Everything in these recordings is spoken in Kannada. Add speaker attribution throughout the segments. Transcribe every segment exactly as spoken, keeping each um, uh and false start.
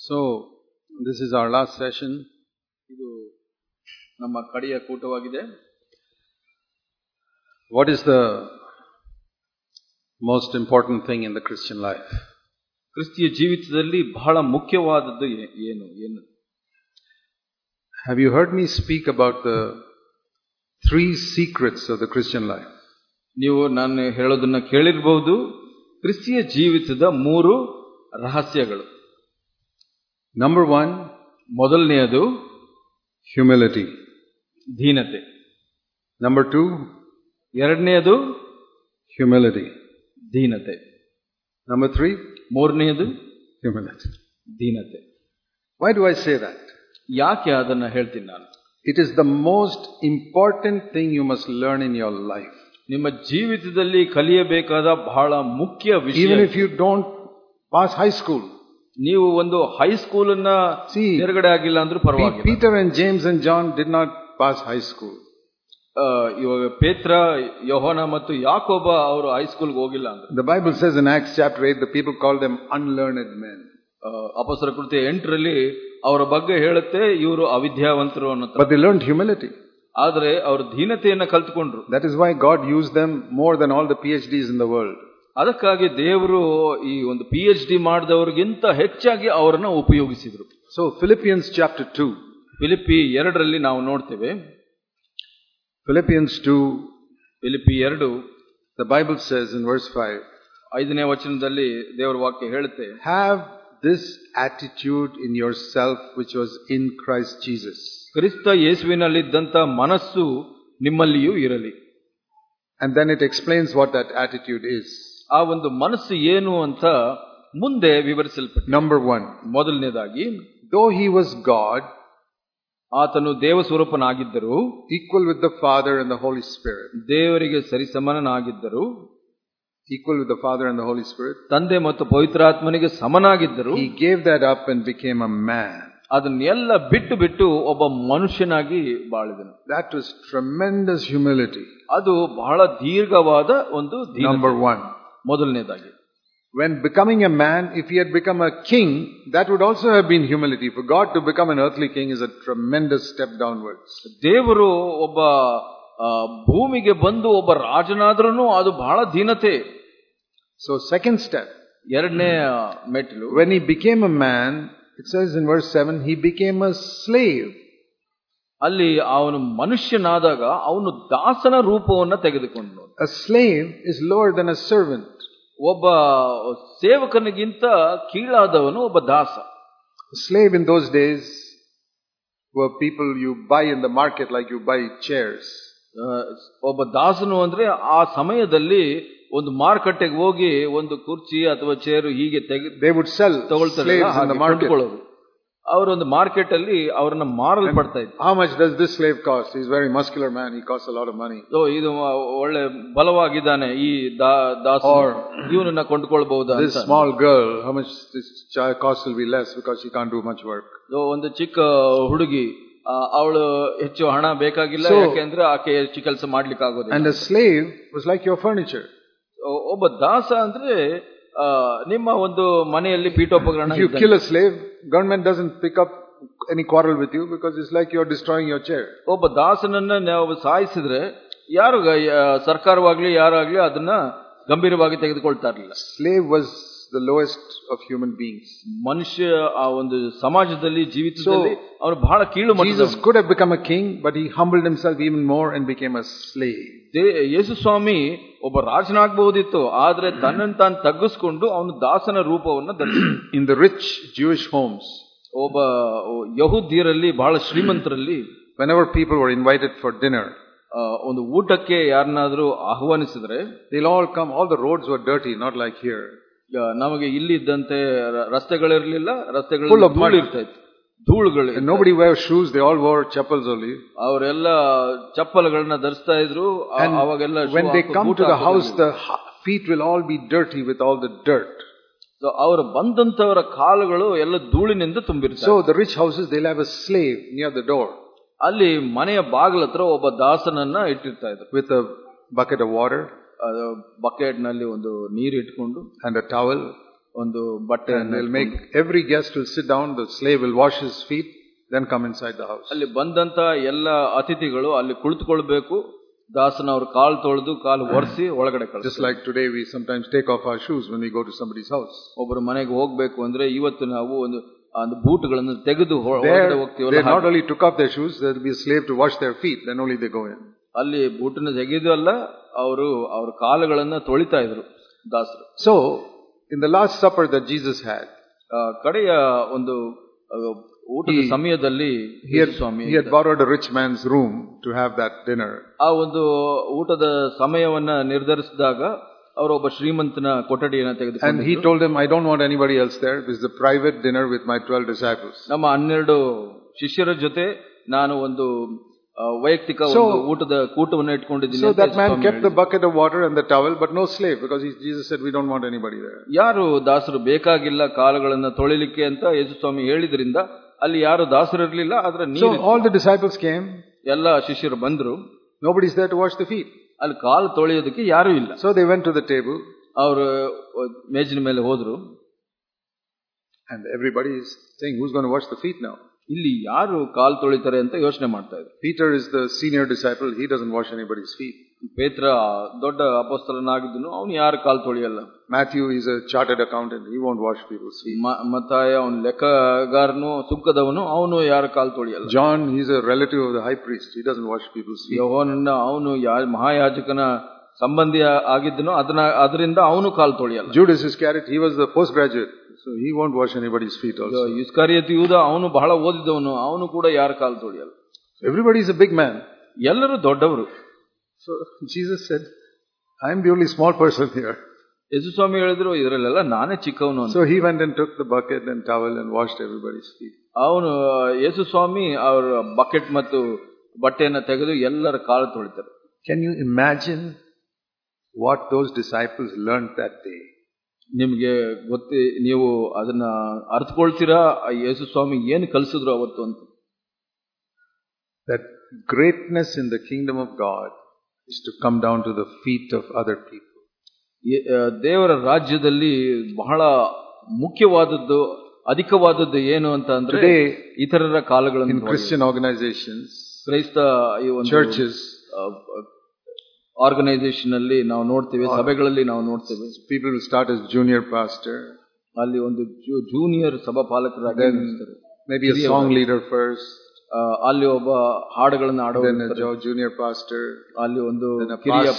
Speaker 1: So, this is our last session. ಇದು ನಮ್ಮ ಕಡೆಯ ಕೂಟವಾಗಿದೆ. What is the most important thing in the Christian life?
Speaker 2: ಕ್ರಿಸ್ತಿಯ ಜೀವಿತದಲ್ಲಿ ಬಹಳ ಮುಖ್ಯವಾದದ್ದು ಏನು ಏನು?
Speaker 1: Have you heard me speak about the three secrets of the Christian life?
Speaker 2: ನೀವು ನಾನು ಹೇಳೋದನ್ನ ಕೇಳಿರಬಹುದು. ಕ್ರಿಸ್ತಿಯ ಜೀವಿತದ ಮೂರು ರಹಸ್ಯಗಳು.
Speaker 1: Number one,
Speaker 2: ಮೊದಲನೆಯದು
Speaker 1: humility.
Speaker 2: ದೀನತೆ.
Speaker 1: Number two,
Speaker 2: ಎರಡನೆಯದು
Speaker 1: humility.
Speaker 2: ದೀನತೆ.
Speaker 1: Number three,
Speaker 2: ಮೂರನೆಯದು
Speaker 1: humility.
Speaker 2: ದೀನತೆ.
Speaker 1: Why do I say that?
Speaker 2: ಯಾಕೆ ಅದನ್ನ ಹೇಳ್ತೀನಿ ನಾನು?
Speaker 1: It is the most important thing you must learn in your life.
Speaker 2: ನಿಮ್ಮ ಜೀವಿತದಲ್ಲಿ ಕಲಿಯಬೇಕಾದ ಬಹಳ ಮುಖ್ಯ ವಿಷಯ.
Speaker 1: Even if you don't pass high school.
Speaker 2: ನೀವು ಒಂದು ಹೈಸ್ಕೂಲ್ ಅನ್ನ ತೆರಗಡೆ ಆಗಿಲ್ಲ ಅಂದ್ರೂ ಪರವಾಗಿಲ್ಲ.
Speaker 1: Peter and James and John did not pass high school.
Speaker 2: ಇವಾಗ ಪೇತ್ರ, ಯೋಹಾನ ಮತ್ತು ಯಾಕೋಬ ಅವರು ಹೈಸ್ಕೂಲ್ಗೆ ಹೋಗಿಲ್ಲ ಅಂದ್ರೆ.
Speaker 1: The Bible says in Acts chapter eight, the people called them unlearned men.
Speaker 2: ಅಪೊಸ್ತಲರ ಕೃತ್ಯ ಎಂಟರಲ್ಲಿ ಅವರ ಬಗ್ಗೆ ಹೇಳುತ್ತೆ ಇವರು ಅವಿದ್ಯಾವಂತರು ಅನ್ನೋ.
Speaker 1: But they learned humility.
Speaker 2: ಆದ್ರೆ ಅವರು ದೀನತೆಯನ್ನ ಕಲ್ತುಕೊಂಡ್ರು.
Speaker 1: That is why God used them more than all the P H Ds in the world.
Speaker 2: ಅದಕ್ಕಾಗಿ ದೇವರು ಈ ಒಂದು ಪಿ ಎಚ್ ಡಿ ಮಾಡಿದವರಿಗಿಂತ ಹೆಚ್ಚಾಗಿ ಅವರನ್ನ ಉಪಯೋಗಿಸಿದ್ರು.
Speaker 1: So Philippians chapter two.
Speaker 2: Philippi ಎರಡರಲ್ಲಿ ನಾವು ನೋಡ್ತೇವೆ.
Speaker 1: Philippians two.
Speaker 2: ಫಿಲಿಪ್ಪಿ ಎರಡು.
Speaker 1: The Bible says in verse five.
Speaker 2: ಐದನೇ ವಚನದಲ್ಲಿ ದೇವರ ವಾಕ್ಯ ಹೇಳುತ್ತೆ.
Speaker 1: Have this attitude in yourself which was in Christ Jesus.
Speaker 2: ಕ್ರಿಸ್ತ ಯೇಸುವಿನಲ್ಲಿದ್ದಂತ ಮನಸ್ಸು ನಿಮ್ಮಲ್ಲಿಯೂ ಇರಲಿ.
Speaker 1: And then it explains what that attitude is.
Speaker 2: ಆ ಒಂದು ಮನಸ್ಸು ಏನು ಅಂತ ಮುಂದೆ ವಿವರಿಸಲ್ಪಟ್ಟಿದೆ.
Speaker 1: Number one.
Speaker 2: ಮೊದಲನೇದಾಗಿ,
Speaker 1: though he was God,
Speaker 2: ಆತನು ದೇವ ಸ್ವರೂಪನಾಗಿದ್ದರು,
Speaker 1: equal with the Father and the Holy Spirit.
Speaker 2: ದೇವರಿಗೆ ಸರಿಸಮನಾಗಿದ್ದರು,
Speaker 1: equal with the Father and the Holy Spirit.
Speaker 2: ತಂದೆ ಮತ್ತು ಪವಿತ್ರಾತ್ಮನಿಗೆ ಸಮನಾಗಿದ್ದರು.
Speaker 1: He gave that up and became a man.
Speaker 2: ಅದನ್ನೆಲ್ಲ ಬಿಟ್ಟು ಬಿಟ್ಟು ಒಬ್ಬ ಮನುಷ್ಯನಾಗಿ ಬಾಳಿದನು.
Speaker 1: That was tremendous humility.
Speaker 2: ಅದು ಬಹಳ ದೀರ್ಘವಾದ ಒಂದು ದೀನತೆ.
Speaker 1: Number one.
Speaker 2: ಮೊದಲನೇದಾಗಿ,
Speaker 1: when becoming a man, if he had become a king, that would also have been humility. For God to become an earthly king is a tremendous step downwards.
Speaker 2: ದೇವರು ಒಬ್ಬ ಭೂಮಿಗೆ ಬಂದು ಒಬ್ಬ ರಾಜನಾದ್ರೂ ಅದು ಬಹಳ ದೀನತೆ.
Speaker 1: So second step,
Speaker 2: ಎರಡನೇ ಮೆಟ್ಟಿಲು,
Speaker 1: when he became a man, it says in verse seven, he became a slave.
Speaker 2: ಅಲ್ಲಿ ಅವನು ಮನುಷ್ಯನಾದಾಗ ಅವನು ದಾಸನ ರೂಪವನ್ನು ತೆಗೆದುಕೊಂಡು.
Speaker 1: A slave is lower than a servant.
Speaker 2: ಒಬ್ಬ ಸೇವಕನಿಗಿಂತ ಕೀಳಾದವನು ಒಬ್ಬ ದಾಸ.
Speaker 1: A slave in those days were people you buy in the market like you buy chairs.
Speaker 2: ಒಬ್ಬ ದಾಸನು ಅಂದ್ರೆ ಆ ಸಮಯದಲ್ಲಿ ಒಂದು ಮಾರುಕಟ್ಟೆಗೆ ಹೋಗಿ ಒಂದು ಕುರ್ಚಿ ಅಥವಾ ಚೇರು ಹೀಗೆ ತೆಗೆ
Speaker 1: they would sell
Speaker 2: ತಗೊಳ್ತಾರೆ. ಅವರೊಂದು ಮಾರ್ಕೆಟ್ ಅಲ್ಲಿ ಅವರನ್ನ ಮಾರಲ್ಪಡ್ತಾ ಇದ್ರು.
Speaker 1: How much does this slave cost? He's very muscular man, he costs a lot of money.
Speaker 2: So ಇದು ಒಳ್ಳೆ ಬಲವಾಗಿದ್ದಾನೆ ಈ ದಾಸ, ಇವನನ್ನ ಕೊಂಡ್ಕೊಳ್ಬಹುದಾ?
Speaker 1: This small girl, how much this cost will be less because she can't do much work.
Speaker 2: So ಒಂದು ಚಿಕ್ಕ ಹುಡುಗಿ, ಅವಳು ಹೆಚ್ಚು ಹಣ ಬೇಕಾಗಿಲ್ಲ, ಯಾಕೆಂದ್ರೆ ಆಕೆ ಹೆಚ್ಚು ಕೆಲಸ ಮಾಡ್ಲಿಕ್ಕೆ ಆಗೋದಿಲ್ಲ.
Speaker 1: And a slave was like your furniture.
Speaker 2: ಒಬ್ಬ ದಾಸ ಅಂದ್ರೆ ನಿಮ್ಮ ಒಂದು ಮನೆಯಲ್ಲಿ ಪೀಠೋಪಕರಣ.
Speaker 1: If you kill a slave, government doesn't pick up any quarrel with you because it's like you're destroying your chair.
Speaker 2: ಒಬ್ಬ ದಾಸನನ್ನ ನಾವು ಸಾಯಿಸಿದ್ರೆ ಯಾರು, ಸರ್ಕಾರವಾಗ್ಲಿ ಯಾರಾಗ್ಲಿ ಅದನ್ನ ಗಂಭೀರವಾಗಿ ತೆಗೆದುಕೊಳ್ತಾ ಇರಲಿಲ್ಲ.
Speaker 1: Slave was the lowest of human beings.
Speaker 2: ಮನುಷ್ಯ ಆ ಒಂದು ಸಮಾಜದಲ್ಲಿ ಜೀವಿತದಲ್ಲಿ ಅವನು ಬಹಳ ಕೀಳು ಮಟ್ಟದ.
Speaker 1: Jesus could have become a king, but he humbled himself even more and became a slave.
Speaker 2: ಯೇಸು ಸ್ವಾಮಿ ಒಬ್ಬ ರಾಜನಾಗಬಹುದಿತ್ತು, ಆದ್ರೆ ತನ್ನನ್ನು ತಾನು ತಗ್ಗಿಸಿಕೊಂಡು ಅವನು ದಾಸನ ರೂಪವನ್ನು ಧರಿಸಿದ.
Speaker 1: In the rich Jewish homes,
Speaker 2: ಒಬ್ಬ ಯಹೂದ್ಯರಲ್ಲಿ ಬಹಳ ಶ್ರೀಮಂತರಲ್ಲಿ,
Speaker 1: whenever people were invited for dinner,
Speaker 2: ಒಂದು ಊಟಕ್ಕೆ ಯಾರನ್ನಾದ್ರೂ ಆಹ್ವಾನಿಸಿದ್ರೆ,
Speaker 1: they'll all come. All the roads were dirty, not like here.
Speaker 2: ನಮಗೆ ಇಲ್ಲಿ ಇದ್ದಂತೆ ರಸ್ತೆಗಳಿರ್ಲಿಲ್ಲ, ರಸ್ತೆಗಳಲ್ಲಿ ಧೂಳು ಇರ್ತಾ ಇತ್ತು, ಧೂಳುಗಳು.
Speaker 1: Nobody wear shoes, they all wore chappals only.
Speaker 2: ಅವರೆಲ್ಲ ಚಪ್ಪಲುಗಳನ್ನ ಧರಿಸ್ತಾ ಇದ್ರು. ಅವಾಗೆಲ್ಲ
Speaker 1: when they come to the house, the feet will all be dirty with all the dirt.
Speaker 2: So ಅವರು ಬಂದಂತವರ ಕಾಲುಗಳು ಎಲ್ಲ ಧೂಳಿನಿಂದ ತುಂಬಿರ್ತವೆ.
Speaker 1: So the rich houses, they'll have a slave near the door.
Speaker 2: ಅಲ್ಲಿ ಮನೆಯ ಬಾಗಿಲ ಹತ್ರ ಒಬ್ಬ ದಾಸನನ್ನ ಇಟ್ಟಿರ್ತಾ ಇದ್ರು,
Speaker 1: with a bucket of water,
Speaker 2: bucket ನಲ್ಲಿ ಒಂದು ನೀರು ಇಟ್ಕೊಂಡು,
Speaker 1: and a towel,
Speaker 2: ಒಂದು ಬಟ್ಟೆ
Speaker 1: And they'll make every guest will sit down, the slave will wash his feet, then come inside the house.
Speaker 2: ಅಲ್ಲಿ ಬಂದಂತ ಎಲ್ಲ ಅತಿಥಿಗಳು ಅಲ್ಲಿ ಕುಳಿತುಕೊಳ್ಬೇಕು, ದಾಸನ ಅವ್ರ ಕಾಲು ತೊಳೆದು ಕಾಲು ಒರೆಸಿ ಒಳಗಡೆ ಕಳಿಸ್ತಾರೆ.
Speaker 1: Just like today we sometimes take off our shoes when we go to somebody's house.
Speaker 2: ಒಬ್ಬರ ಮನೆಗೆ ಹೋಗ್ಬೇಕು ಅಂದ್ರೆ ಇವತ್ತು ನಾವು ಒಂದು ಒಂದು ಬೂಟ್ಗಳನ್ನು ತೆಗೆದು ಒಳಗಡೆ ಹೋಗ್ತೀವಲ್ಲ,
Speaker 1: they not only took off their shoes, there will be a slave to wash their feet, then only they go in.
Speaker 2: ಅಲ್ಲಿ ಬೂಟನ್ನ ತೆಗೆದು ಅಲ್ಲ, ಅವರು ಅವ್ರ ಕಾಲುಗಳನ್ನ ತೊಳಿತಾ ಇದ್ರು ದಾಸರು.
Speaker 1: So in the last supper that Jesus had,
Speaker 2: ಕಡೆಯ ಒಂದು ಊಟದ ಸಮಯದಲ್ಲಿ
Speaker 1: he had, he had borrowed a rich man's room to have that dinner.
Speaker 2: ಆ ಒಂದು ಊಟದ ಸಮಯವನ್ನ ನಿರ್ಧರಿಸಿದಾಗ ಅವರೊಬ್ಬ ಶ್ರೀಮಂತನ ಕೊಠಡಿಯನ್ನು ತೆಗೆದುಕೊಂಡು,
Speaker 1: and he told him, I don't want anybody else there, this is the private dinner with my twelve disciples.
Speaker 2: ನಮ್ಮ ಹನ್ನೆರಡು ಶಿಷ್ಯರ ಜೊತೆ ನಾನು ಒಂದು ವೈಯಕ್ತಿಕ ಊಟದ ಕೂಟವನ್ನು ಇಟ್ಕೊಂಡಿದ್ದೀನಿ.
Speaker 1: So that man kept the bucket of water and the towel, but no slave, because he, Jesus said, we don't want anybody there.
Speaker 2: ಯಾರು ದಾಸರು ಬೇಕಾಗಿಲ್ಲ ಕಾಲುಗಳನ್ನ ತೊಳಿಲಿಕ್ಕೆ ಅಂತ ಯೇಸು ಸ್ವಾಮಿ ಹೇಳಿದ್ರಿಂದ ಅಲ್ಲಿ ಯಾರು ದಾಸರು ಇರಲಿಲ್ಲ. ಆದ್ರೆ
Speaker 1: So all the disciples came,
Speaker 2: ಎಲ್ಲ ಶಿಷ್ಯರು ಬಂದ್ರು,
Speaker 1: nobody is there to wash the feet.
Speaker 2: ಅಲ್ಲಿ ಕಾಲು ತೊಳೆಯೋದಕ್ಕೆ ಯಾರು ಇಲ್ಲ.
Speaker 1: So they went to the table,
Speaker 2: ಅವರು ಮೇಜಿನ ಮೇಲೆ ಹೋದ್ರು,
Speaker 1: and everybody is saying, who's going to wash the feet now?
Speaker 2: ಇಲ್ಲಿ ಯಾರು ಕಾಲು ತೊಳಿತಾರೆ ಅಂತ ಯೋಚನೆ ಮಾಡ್ತಾ ಇದ್ರು.
Speaker 1: Peter is the senior disciple, he doesn't wash anybody's feet.
Speaker 2: ಪೇತ್ರ ದೊಡ್ಡ ಅಪೊಸ್ತಲನಾಗಿದ್ದನು, ಅವನು ಯಾರು ಕಾಲು ತೊಳೆಯಲ್ಲ.
Speaker 1: Matthew is a chartered accountant, he won't wash people's feet.
Speaker 2: ಮತ್ತಾಯ ಅವನು ಲೆಕ್ಕಗಾರನು, ಸುಂಕದವನು, ಅವನು ಯಾರು ಕಾಲು ತೊಳೆಯಲ್ಲ.
Speaker 1: John, he's a relative of the high priest, he doesn't wash people's feet.
Speaker 2: ಯೋಹಾನನ ಅವನು ಮಹಾಯಾಜಕನ ಸಂಬಂಧಿ ಆಗಿದ್ದನು, ಅದನ್ನ ಅದರಿಂದ ಅವನು ಕಾಲು ತೊಳೆಯಲ್ಲ.
Speaker 1: Judas Iscariot, he was the postgraduate, so he won't wash anybody's feet also.
Speaker 2: ಇಸ್ಕರಿಯೋತ ಯೂದ ಅವನು ಬಹಳ ಓದಿದವನು, ಅವನು ಕೂಡ ಯಾರು ಕಾಲು ತೊಳೆಯಲ್ಲ.
Speaker 1: Everybody is a big man.
Speaker 2: ಎಲ್ಲರೂ ದೊಡ್ಡವರು.
Speaker 1: So Jesus said, I am the only small person here.
Speaker 2: ಯೇಸು ಸ್ವಾಮಿ ಹೇಳಿದ್ರು, ಇದರಲ್ಲೆಲ್ಲ ನಾನೇ ಚಿಕ್ಕವನು ಅಂತ.
Speaker 1: So he went and took the bucket and towel and washed everybody's feet.
Speaker 2: ಅವನು ಯೇಸು ಸ್ವಾಮಿ ಅವರ ಬಕೆಟ್ ಮತ್ತು ಬಟ್ಟೆಯನ್ನು ತೆಗೆದು ಎಲ್ಲರ ಕಾಲು ತೊಳಿತಾರೆ.
Speaker 1: Can you imagine what those disciples learned that day?
Speaker 2: ನಿಮ್ಗೆ ಗೊತ್ತೇ, ನೀವು ಅದನ್ನ ಅರ್ಥಕೊಳ್ತೀರಾ ಯೇಸು ಸ್ವಾಮಿ ಏನು ಕಲಿಸಿದ್ರು ಅವತ್ತು ಅಂತ.
Speaker 1: That greatness in the kingdom of God is to come down to the feet of other people.
Speaker 2: ದೇವರ ರಾಜ್ಯದಲ್ಲಿ ಬಹಳ ಮುಖ್ಯವಾದದ್ದು, ಅಧಿಕವಾದದ್ದು ಏನು ಅಂತ ಅಂದ್ರೆ ಇತರರ ಕಾಲಗಳನ್ನು.
Speaker 1: In Christian organizations,
Speaker 2: ಕ್ರೈಸ್ತ ಈ ಒಂದು
Speaker 1: churches,
Speaker 2: ಆರ್ಗನೈಸೇಷನ್ ಅಲ್ಲಿ ನಾವು ನೋಡ್ತೇವೆ, ಸಭೆಗಳಲ್ಲಿ ನಾವು ನೋಡ್ತೇವೆ,
Speaker 1: people will start as junior pastor,
Speaker 2: ಅಲ್ಲಿ ಒಂದು ಜೂನಿಯರ್ ಸಭಾಪಾಲಕರಾಗಿ,
Speaker 1: maybe a song leader first,
Speaker 2: ಅಲ್ಲಿ ಒಬ್ಬ ಹಾಡುಗಳನ್ನು ಆಡೋದು,
Speaker 1: junior pastor,
Speaker 2: ಅಲ್ಲಿ ಒಂದು ಕಿರಿಯ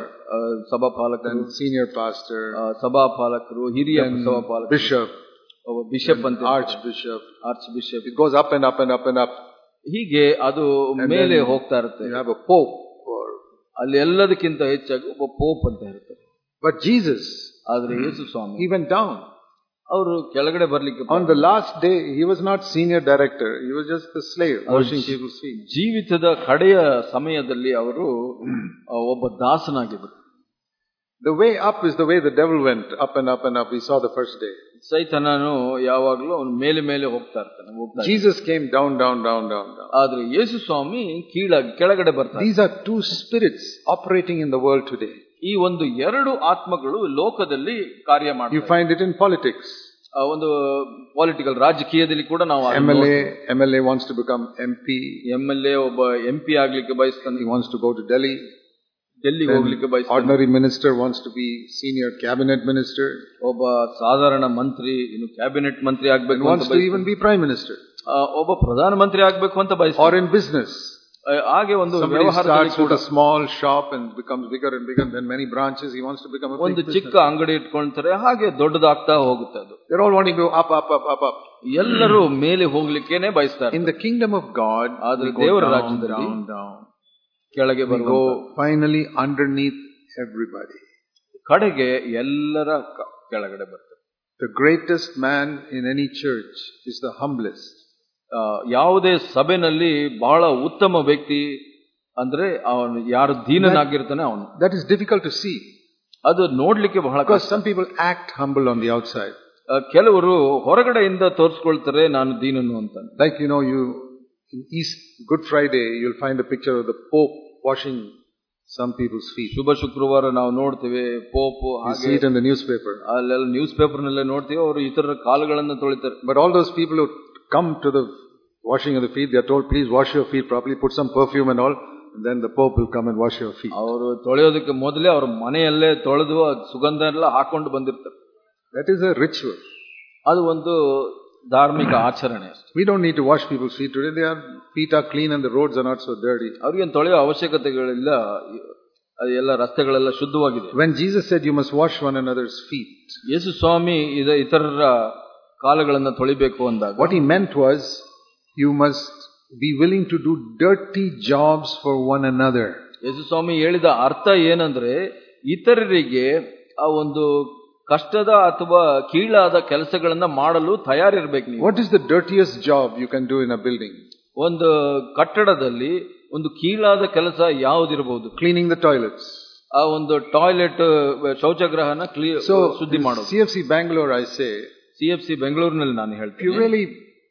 Speaker 2: ಸಭಾಪಾಲಕರು,
Speaker 1: senior pastor,
Speaker 2: ಸಭಾಪಾಲಕರು, ಹಿರಿಯ ಸಭಾಪಾಲಕರು,
Speaker 1: bishop,
Speaker 2: ಒಬ್ಬ ಬಿಷಪ್ ಅಂತ,
Speaker 1: arch bishop,
Speaker 2: arch bishop.
Speaker 1: it goes up and up and up and up.
Speaker 2: ಹೀಗೆ ಅದು ಮೇಲೆ ಹೋಗ್ತಾ ಇರುತ್ತೆ.
Speaker 1: You have a pope,
Speaker 2: ಅಲ್ಲಿ ಎಲ್ಲದಕ್ಕಿಂತ ಹೆಚ್ಚಾಗಿ ಒಬ್ಬ ಪೋಪ್ ಅಂತ ಹೇಳ್ತಾರೆ.
Speaker 1: But Jesus,
Speaker 2: ಆದ್ರೆ ಯೇಸು ಸ್ವಾಮಿ,
Speaker 1: he went down.
Speaker 2: ಅವರು ಕೆಳಗಡೆ ಬರ್ಲಿಕ್ಕೆ,
Speaker 1: on the last day he was not senior director, he was just the slave washing people's feet.
Speaker 2: ಜೀವಿತದ ಕಡೆಯ ಸಮಯದಲ್ಲಿ ಅವರು ಒಬ್ಬ ದಾಸನಾಗಿದ್ದರು.
Speaker 1: The way up is the way the devil went, up and up and up. We saw the first day.
Speaker 2: ಸೈತಾನನು ಯಾವಾಗಲೂ ಅವನು ಮೇಲೆ ಮೇಲೆ ಹೋಗ್ತಾ ಇರ್ತಾನೆ, ಹೋಗ್ತಾ.
Speaker 1: Jesus came down, down, down, down, down.
Speaker 2: ಆದ್ರೆ ಯೇಸು ಸ್ವಾಮಿ ಕೀಳಾಗಿ ಕೆಳಗಡೆ ಬರ್ತಾರೆ.
Speaker 1: These are two spirits operating in the world today.
Speaker 2: ಈ ಒಂದು ಎರಡು ಆತ್ಮಗಳು ಲೋಕದಲ್ಲಿ ಕಾರ್ಯ ಮಾಡ್ತವೆ.
Speaker 1: You find it in politics.
Speaker 2: ಒಂದು ಪೊಲಿಟಿಕಲ್ ರಾಜಕೀಯದಲ್ಲಿ ಕೂಡ ನಾವು
Speaker 1: M L A M L A wants to become M P.
Speaker 2: M L A ಒಬ್ಬ M P ಆಗ್ಲಿಕ್ಕೆ ಬಯಸ್ತಾನೆ.
Speaker 1: He wants to go to Delhi.
Speaker 2: ಡೆಲ್ಲಿಗೆ ಹೋಗ್ಲಿಕ್ಕೆ ಬಯಸ್ತಾನೆ.
Speaker 1: Ordinary minister wants to be senior cabinet minister.
Speaker 2: ಒಬ್ಬ ಸಾಧಾರಣ ಮಂತ್ರಿ ಇನ್ನು ಕ್ಯಾಬಿನೆಟ್ ಮಂತ್ರಿ ಆಗ್ಬೇಕು ಅಂತ
Speaker 1: ಬಯಸ್ತಾನೆ. Wants to even be prime minister.
Speaker 2: ಒಬ್ಬ ಪ್ರಧಾನ ಮಂತ್ರಿ ಆಗ್ಬೇಕು ಅಂತ ಬಯಸ್ತಾನೆ.
Speaker 1: Or in business.
Speaker 2: ಹಾಗೆ ಒಂದು
Speaker 1: ವ್ಯವಹಾರದಲ್ಲಿ ಕೂಡ small shop and becomes bigger and bigger, then many branches, he wants to become a big
Speaker 2: ಒಂದು ಚಿಕ್ಕ ಅಂಗಡಿ ಇಟ್ಕೊಳ್ತಾರೆ, ಹಾಗೆ ದೊಡ್ಡದಾಗ್ತಾ ಹೋಗುತ್ತೆ ಅದು.
Speaker 1: They're all wanting to go up up up up up.
Speaker 2: ಎಲ್ಲರೂ ಮೇಲೆ ಹೋಗ್ಲಿಕ್ಕೇನೆ ಬಯಸ್ತಾರೆ.
Speaker 1: In the kingdom of God,
Speaker 2: ಆದ್ರೆ ದೇವರ ರಾಜ್ಯದಲ್ಲಿ ಕೆಳಗೆ ಬರೋ,
Speaker 1: finally underneath everybody,
Speaker 2: ಕಡೆಗೆ ಎಲ್ಲರ ಕೆಳಗಡೆ ಬರ್ತಾರೆ.
Speaker 1: The greatest man in any church is the humblest.
Speaker 2: ಯಾವುದೇ ಸಭೆನಲ್ಲಿ ಬಹಳ ಉತ್ತಮ ವ್ಯಕ್ತಿ ಅಂದ್ರೆ ಅವನು ಯಾರು ದೀನನಾಗಿರ್ತಾನೆ ಅವನು.
Speaker 1: That is difficult to see.
Speaker 2: ಅದು ನೋಡ್ಲಿಕ್ಕೆ ಬಹಳ,
Speaker 1: because some people act humble on the outside.
Speaker 2: ಕೆಲವರು ಹೊರಗಡೆಯಿಂದ ತೋರಿಸ್ಕೊಳ್ತಾರೆ ನಾನು ದೀನನು ಅಂತ.
Speaker 1: Like you know, you in East Good Friday you'll find a picture of the Pope washing some people's feet.
Speaker 2: ಶುಭ ಶುಕ್ರವಾರ ನಾವು ನೋಡ್ತೇವೆ pope
Speaker 1: You see it in the newspaper.
Speaker 2: ಅಲ್ಲೆಲ್ಲ ನ್ಯೂಸ್ ಪೇಪರ್ ನಲ್ಲೇ ನೋಡ್ತೀವಿ, ಅವರು ಇತರರ ಕಾಲುಗಳನ್ನು ತೊಳಿತಾರೆ.
Speaker 1: But all those people who come to the washing of the feet, they are told, please wash your feet properly, put some perfume and all, and then the Pope will come and wash your feet.
Speaker 2: ಅವರು ತೊಳೆಯೋದಕ್ಕೆ ಮೊದಲೇ ಅವ್ರ ಮನೆಯಲ್ಲೇ ತೊಳೆದು ಸುಗಂಧ ಎಲ್ಲ ಹಾಕೊಂಡು ಬಂದಿರ್ತಾರೆ.
Speaker 1: That is a ritual.
Speaker 2: ಅದು ಒಂದು ಧಾರ್ಮಿಕ ಆಚರಣೆ.
Speaker 1: We don't need to wash people's feet today. Their feet are clean and the roads are not so dirty.
Speaker 2: ಅವ್ರಿಗೇನು ತೊಳೆಯೋ ಅವಶ್ಯಕತೆಗಳಿಲ್ಲ, ಅದು ಎಲ್ಲ ರಸ್ತೆಗಳೆಲ್ಲ ಶುದ್ಧವಾಗಿದೆ.
Speaker 1: When Jesus said you must wash one another's feet,
Speaker 2: ಯೇಸು ಸ್ವಾಮಿ ಇದ ಇತರರ ಕಾಲುಗಳನ್ನು ತೊಳಿಬೇಕು ಅಂದಾಗ
Speaker 1: what he meant was you must be willing to do dirty jobs for one another.
Speaker 2: ಯೇಸು ಸ್ವಾಮಿ ಹೇಳಿದ ಅರ್ಥ ಏನಂದ್ರೆ ಇತರರಿಗೆ ಆ ಒಂದು ಕಷ್ಟದ ಅಥವಾ ಕೀಳಾದ ಕೆಲಸಗಳನ್ನ ಮಾಡಲು ತಯಾರಿರ್ಬೇಕು ನೀವು.
Speaker 1: What is the dirtiest job you can do in a building?
Speaker 2: ಒಂದು ಕಟ್ಟಡದಲ್ಲಿ ಒಂದು ಕೀಳಾದ ಕೆಲಸ ಯಾವುದಿರಬಹುದು?
Speaker 1: Cleaning the toilets.
Speaker 2: ಆ ಒಂದು ಟಾಯ್ಲೆಟ್ ಶೌಚಗೃಹನ ಶುದ್ಧಿ ಮಾಡೋದು.
Speaker 1: C F C Bangalore, I say,
Speaker 2: C F C ಬೆಂಗಳೂರಿನಲ್ಲಿ ನಾನು
Speaker 1: if you
Speaker 2: ಹೇಳ್ತೀನಿ,
Speaker 1: really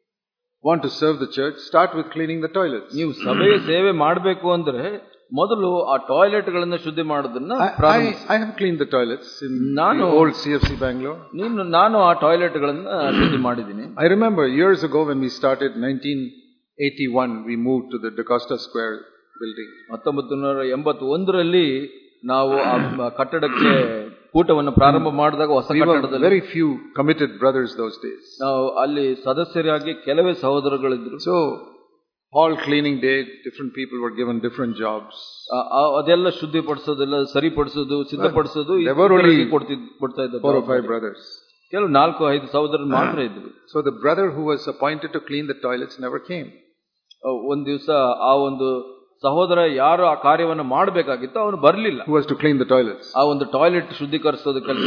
Speaker 1: want to serve the church, start with cleaning the toilets.
Speaker 2: ನೀವು ಸಭೆಯ ಸೇವೆ ಮಾಡಬೇಕು ಅಂದ್ರೆ ಮೊದಲು ಆ ಟಾಯ್ಲೆಟ್ ಗಳನ್ನ ಶುದ್ಧಿ ಮಾಡೋದನ್ನ
Speaker 1: I, I,
Speaker 2: ಪ್ರಾರಂಭಿಸಿ.
Speaker 1: I have cleaned the toilets in
Speaker 2: ನಾನು
Speaker 1: the old C F C Bangalore.
Speaker 2: ನೀನು ನಾನು ಆ ಟಾಯ್ಲೆಟ್ ಗಳನ್ನ ಶುದ್ಧಿ ಮಾಡಿದ್ದೀನಿ.
Speaker 1: I remember years ago when we started, nineteen eighty-one, we moved to the DaCosta Square building.
Speaker 2: ಹತ್ತೊಂಬತ್ತು ನೂರ ಎಂಬತ್ತೊಂದರಲ್ಲಿ ನಾವು ಆ ಕಟ್ಟಡಕ್ಕೆ ಕೂಟವನ್ನು ಪ್ರಾರಂಭ ಮಾಡಿದಾಗ ಹೊಸ
Speaker 1: We were
Speaker 2: ಕಟ್ಟಡದಲ್ಲಿ
Speaker 1: very few committed brothers those days.
Speaker 2: ನಾವು ಅಲ್ಲಿ ಸದಸ್ಯರಾಗಿ ಕೆಲವೇ ಸಹೋದರಗಳಿದ್ರು.
Speaker 1: So all cleaning day, different people were given different jobs.
Speaker 2: ಅದೆಲ್ಲ ಶುದ್ಧಿಪಡಿಸೋದೆಲ್ಲ ಸರಿಪಡಿಸೋದು ಸಿದ್ಧಪಡಿಸೋದು
Speaker 1: There were only
Speaker 2: ಕೊಡ್ತಾ ಇದ್ದ
Speaker 1: four or five brothers.
Speaker 2: ಕೆಲವು ನಾಲ್ಕು ಐದು ಸಹೋದರರು ಮಾತ್ರ ಇದ್ರು.
Speaker 1: So the brother who was appointed to clean the toilets never came.
Speaker 2: ಒಂದ್ ದಿವಸ ಆ ಒಂದು ಸಹೋದರ ಯಾರು ಆ ಕಾರ್ಯವನ್ನು ಮಾಡಬೇಕಾಗಿತ್ತು ಅವನು ಬರಲಿಲ್ಲ.
Speaker 1: Who was to clean the toilets?
Speaker 2: ಆ ಒಂದು ಟಾಯ್ಲೆಟ್ ಶುದ್ಧೀಕರಿಸೋದ ಕೆಲಸ.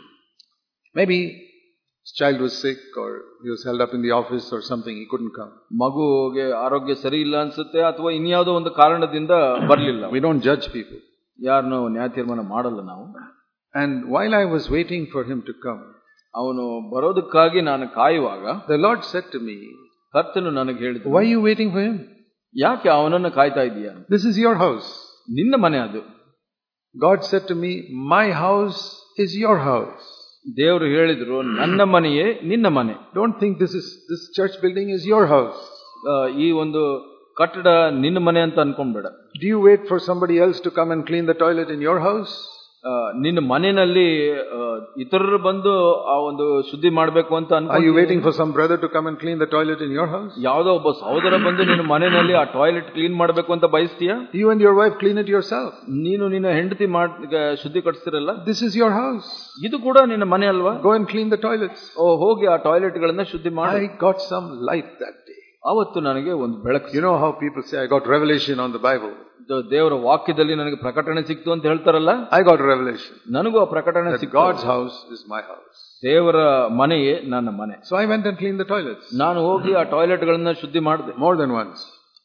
Speaker 1: Maybe his child was sick or he was held up in the office or something, he couldn't come.
Speaker 2: ಮಗುಗೆ ಆರೋಗ್ಯ ಸರಿ ಇಲ್ಲ ಅನ್ಸುತ್ತೆ ಅಥವಾ ಇನ್ಯಾವುದೋ ಒಂದು ಕಾರಣದಿಂದ ಬರಲಿಲ್ಲ.
Speaker 1: We don't judge people.
Speaker 2: ಯಾರನ್ನು ನ್ಯಾಯ ತೀರ್ಮಾನ ಮಾಡಲ್ಲ ನಾವು.
Speaker 1: And while I was waiting for him to come,
Speaker 2: ಅವನು ಬರೋದಕ್ಕಾಗಿ ನಾನು ಕಾಯುವಾಗ
Speaker 1: the Lord said to me,
Speaker 2: ಕರ್ತನು ನನಗೆ ಹೇಳಿದ,
Speaker 1: why are you waiting for him?
Speaker 2: ಯಾಕೆ ಅವನನ್ನು ಕಾಯ್ತಾ ಇದೀಯಾ?
Speaker 1: This is your house.
Speaker 2: ನಿನ್ನ ಮನೆ ಅದು.
Speaker 1: God said to me, my house is your house.
Speaker 2: ದೇವರು ಹೇಳಿದ್ರು, ನನ್ನ ಮನೆಯೇ ನಿನ್ನ ಮನೆ.
Speaker 1: Don't think this is this church building is your house.
Speaker 2: ಈ ಒಂದು ಕಟ್ಟಡ ನಿನ್ನ ಮನೆ ಅಂತ ಅನ್ಕೊಂಡ್ಬೇಡ.
Speaker 1: Do you wait for somebody else to come and clean the toilet in your house?
Speaker 2: ನಿನ್ನ ಮನೆಯಲ್ಲಿ ಇತರರು ಬಂದು ಆ ಒಂದು ಶುದ್ಧಿ ಮಾಡಬೇಕು ಅಂತ ಅನ್ಕೊಂಡು,
Speaker 1: Are you waiting for some brother to come and clean the toilet in your house?
Speaker 2: ಯಾವುದೋ ಒಬ್ಬ ಸಹೋದರ ಬಂದು ನಿನ್ನ ಮನೆಯಲ್ಲಿ ಆ ಟಾಯ್ಲೆಟ್ ಕ್ಲೀನ್ ಮಾಡಬೇಕು ಅಂತ ಬಯಸ್ತೀಯಾ?
Speaker 1: You and your wife clean it yourself.
Speaker 2: ನೀನು ನಿನ್ನ ಹೆಂಡತಿ ಶುದ್ಧೀಕರಿಸ್ತಿರಲ್ಲ.
Speaker 1: This is your house.
Speaker 2: ಇದು ಕೂಡ ನಿನ್ನ ಮನೆ ಅಲ್ವಾ?
Speaker 1: Go and clean the toilets.
Speaker 2: ಓ, ಹೋಗಿ ಆ ಟಾಯ್ಲೆಟ್ ಗಳನ್ನ ಶುದ್ಧಿ ಮಾಡಿ.
Speaker 1: I got some light that day.
Speaker 2: ಅವತ್ತು ನನಗೆ ಒಂದು ಬೆಳಕು.
Speaker 1: You know how people say, I got revelation on the Bible.
Speaker 2: ದೇವರ ವಾಕ್ಯದಲ್ಲಿ ನನಗೆ ಪ್ರಕಟಣೆ ಸಿಕ್ತು ಅಂತ ಹೇಳ್ತಾರಲ್ಲ,
Speaker 1: I got revelation.
Speaker 2: ನನಗೂ ಆ ಪ್ರಕಟಣೆ ಸಿಕ್ತು.
Speaker 1: God's house is my house.
Speaker 2: ದೇವರ ಮನೆಯೇ ನನ್ನ ಮನೆ.
Speaker 1: So I went and cleaned the toilets.
Speaker 2: ನಾನು ಹೋಗಿ ಆ ಟಾಯ್ಲೆಟ್ ಗಳನ್ನ ಶುದ್ಧಿ ಮಾಡಿದೆ.
Speaker 1: More than once.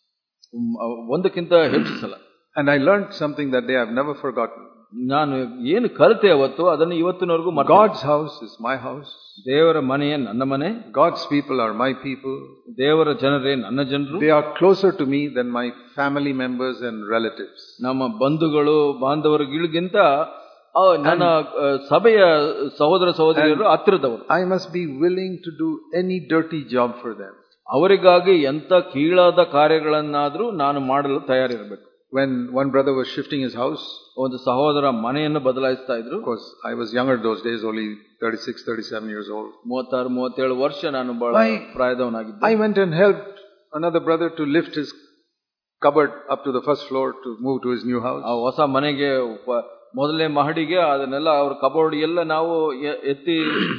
Speaker 2: ಒಂದಕ್ಕಿಂತ ಹೆಚ್ಚು ಸಲ.
Speaker 1: And I learned something that day I've never forgotten.
Speaker 2: ನಾನು ಏನು ಕಲಿತೆ ಅವತ್ತು ಅದನ್ನು ಇವತ್ತಿನವರೆಗೂ ಮರೆತಿಲ್ಲ.
Speaker 1: God's house is my house.
Speaker 2: ದೇವರ ಮನೆಯೇ ನನ್ನ ಮನೆ.
Speaker 1: God's people are my people.
Speaker 2: ದೇವರ ಜನರೇ ನನ್ನ ಜನರು.
Speaker 1: They are closer to me than my family members and relatives.
Speaker 2: ನಮ್ಮ ಬಂಧುಗಳು ಬಾಂಧವರುಗಳಿಗಿಂತ ನನ್ನ ಸಭೆಯ ಸಹೋದರ ಸಹೋದರಿಯರು ಹತ್ತಿರದವರು.
Speaker 1: I must be willing to do any dirty job for them.
Speaker 2: ಅವರಿಗಾಗಿ ಎಂತ ಕೀಳಾದ ಕಾರ್ಯಗಳನ್ನಾದ್ರೂ ನಾನು ಮಾಡಲು ತಯಾರಿರಬೇಕು.
Speaker 1: When one brother was shifting his house,
Speaker 2: ಒಂದು ಸಹೋದರ ಮನೆಯನ್ನು ಬದಲಾಯಿಸ್ತಾ ಇದ್ರು.
Speaker 1: Of course, I was younger those days, only thirty-six, thirty-seven years old.
Speaker 2: ಮೂವತ್ತಾರು ಮೂವತ್ತೇಳು ವರ್ಷ ನಾನು ಬಹಳ ಪ್ರಾಯದವನಾಗಿದ್ದೆ.
Speaker 1: I went and helped another brother to lift his cupboard up to the first floor to move to his new house.
Speaker 2: ಆ ಹೊಸ ಮನೆಗೆ ಮೊದಲನೇ ಮಹಡಿಗೆ ಅದನ್ನೆಲ್ಲ ಅವ್ರ ಕಬೋರ್ಡ್ ಎಲ್ಲ ನಾವು ಎತ್ತಿ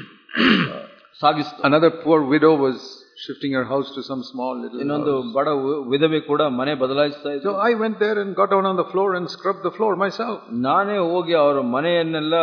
Speaker 2: ಸಾಗಿಸ್ತಾ.
Speaker 1: Another poor widow was shifting her house to some small little house.
Speaker 2: ಇನ್ನೊಂದು ಬಡ ವಿಧವೆ ಕೂಡ ಮನೆ ಬದಲಾಯಿಸ್ತಾ ಇದ್ರು.
Speaker 1: So I went there and got down on the floor and scrubbed the floor myself.
Speaker 2: ನಾನೇ ಹೋಗಿ ಅವರ ಮನೆಯನ್ನೆಲ್ಲ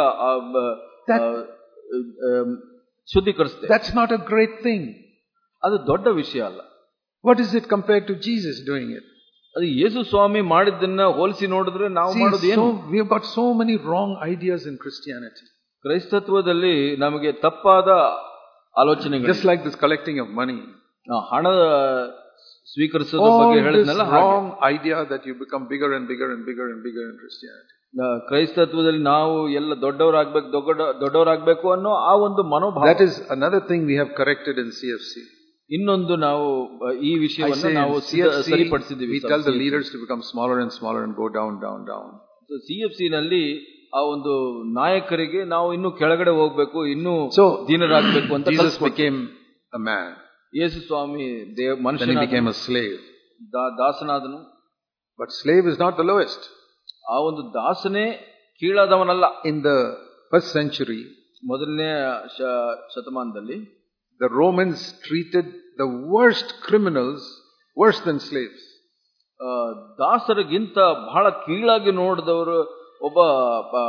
Speaker 2: ಶುದ್ಧೀಕರಿಸಿದೆ.
Speaker 1: That's not a great thing.
Speaker 2: ಅದು ದೊಡ್ಡ ವಿಷಯ ಅಲ್ಲ.
Speaker 1: What is it compared to Jesus doing it?
Speaker 2: ಅದು ಯೇಸು ಸ್ವಾಮಿ ಮಾಡಿದ್ದನ್ನ ಹೋಲಿಸಿ ನೋಡಿದ್ರೆ ನಾವು ಮಾಡೋದು ಏನು?
Speaker 1: We have got so many wrong ideas in Christianity.
Speaker 2: ಕ್ರೈಸ್ತತ್ವದಲ್ಲಿ ನಮಗೆ ತಪ್ಪಾದ ಆಲೋಚನೆಗಳು.
Speaker 1: Just like this collecting of money.
Speaker 2: ಹಣ ಸ್ವೀಕರಿಸೋದ್ರ ಬಗ್ಗೆ
Speaker 1: All this
Speaker 2: ಹೇಳಿದ್ನಲ್ಲ ಹಾಗೆ.
Speaker 1: wrong idea that you become bigger and bigger and bigger and bigger in Christianity.
Speaker 2: ನ- ಕ್ರೈಸ್ತತ್ವದಲ್ಲಿ ನಾವು ಎಲ್ಲ ದೊಡ್ಡವರಾಗ್ಬೇಕು ದೊಡ್ಡ ದೊಡ್ಡವರಾಗ್ಬೇಕು ಅನ್ನೋ ಆ ಒಂದು ಮನೋಭಾವ.
Speaker 1: That is another thing we have corrected in C F C.
Speaker 2: ಇನ್ನೊಂದು ನಾವು ಅ, ಈ
Speaker 1: I
Speaker 2: ವಿಷಯವನ್ನು
Speaker 1: say
Speaker 2: ನಾವು
Speaker 1: in C F C,
Speaker 2: ಸರಿಪಡಿಸಿದ್ದೀವಿ.
Speaker 1: we tell the leaders to become smaller and smaller and go down, down, down.
Speaker 2: C F C ನಲ್ಲಿ ಆ ಒಂದು ನಾಯಕರಿಗೆ ನಾವು ಇನ್ನು ಕೆಳಗಡೆ ಹೋಗ್ಬೇಕು, ಇನ್ನೂ
Speaker 1: So,
Speaker 2: ದೀನರಾಗಬೇಕು ಅಂತ
Speaker 1: Jesus
Speaker 2: ಕಲಿಸ್ಕೊಡ್ತೀವಿ.
Speaker 1: became a man.
Speaker 2: ಯೇಸು ಸ್ವಾಮಿ ದೇವ
Speaker 1: Then he
Speaker 2: ಮನುಷ್ಯನಾದನು,
Speaker 1: became a slave.
Speaker 2: ದಾ- ದಾಸನಾದನು.
Speaker 1: But slave is not the lowest.
Speaker 2: ಆ ಒಂದು ದಾಸನೇ ಕೀಳಾದವನಲ್ಲ.
Speaker 1: In the first century,
Speaker 2: ಮೊದಲನೇ ಶ- ಶತಮಾನದಲ್ಲಿ
Speaker 1: the Romans treated the worst criminals worse than slaves.
Speaker 2: ಆ, ದಾಸರಿಗಿಂತ ಬಹಳ ಕೀಳಾಗಿ ನೋಡಿದವರು ಒಬ್ಬ ಆ,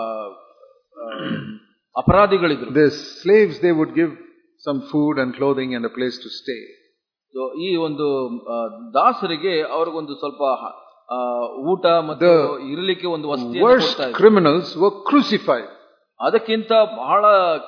Speaker 2: ಆ, ಅಪರಾಧಿಗಳಿದ್ರು.
Speaker 1: The slaves, they would give some food and clothing and a place to stay.
Speaker 2: So, ಈ ಒಂದು ಆ, ದಾಸರಿಗೆ ಅವ್ರಿಗೊಂದು ಸ್ವಲ್ಪ ಆ, ಊಟ ಮತ್ತು
Speaker 1: The
Speaker 2: ಇರಲಿಕ್ಕೆ ಒಂದು ವಸತಿ
Speaker 1: Worst criminals were crucified.
Speaker 2: ಅದಕ್ಕಿಂತ ಬಹಳ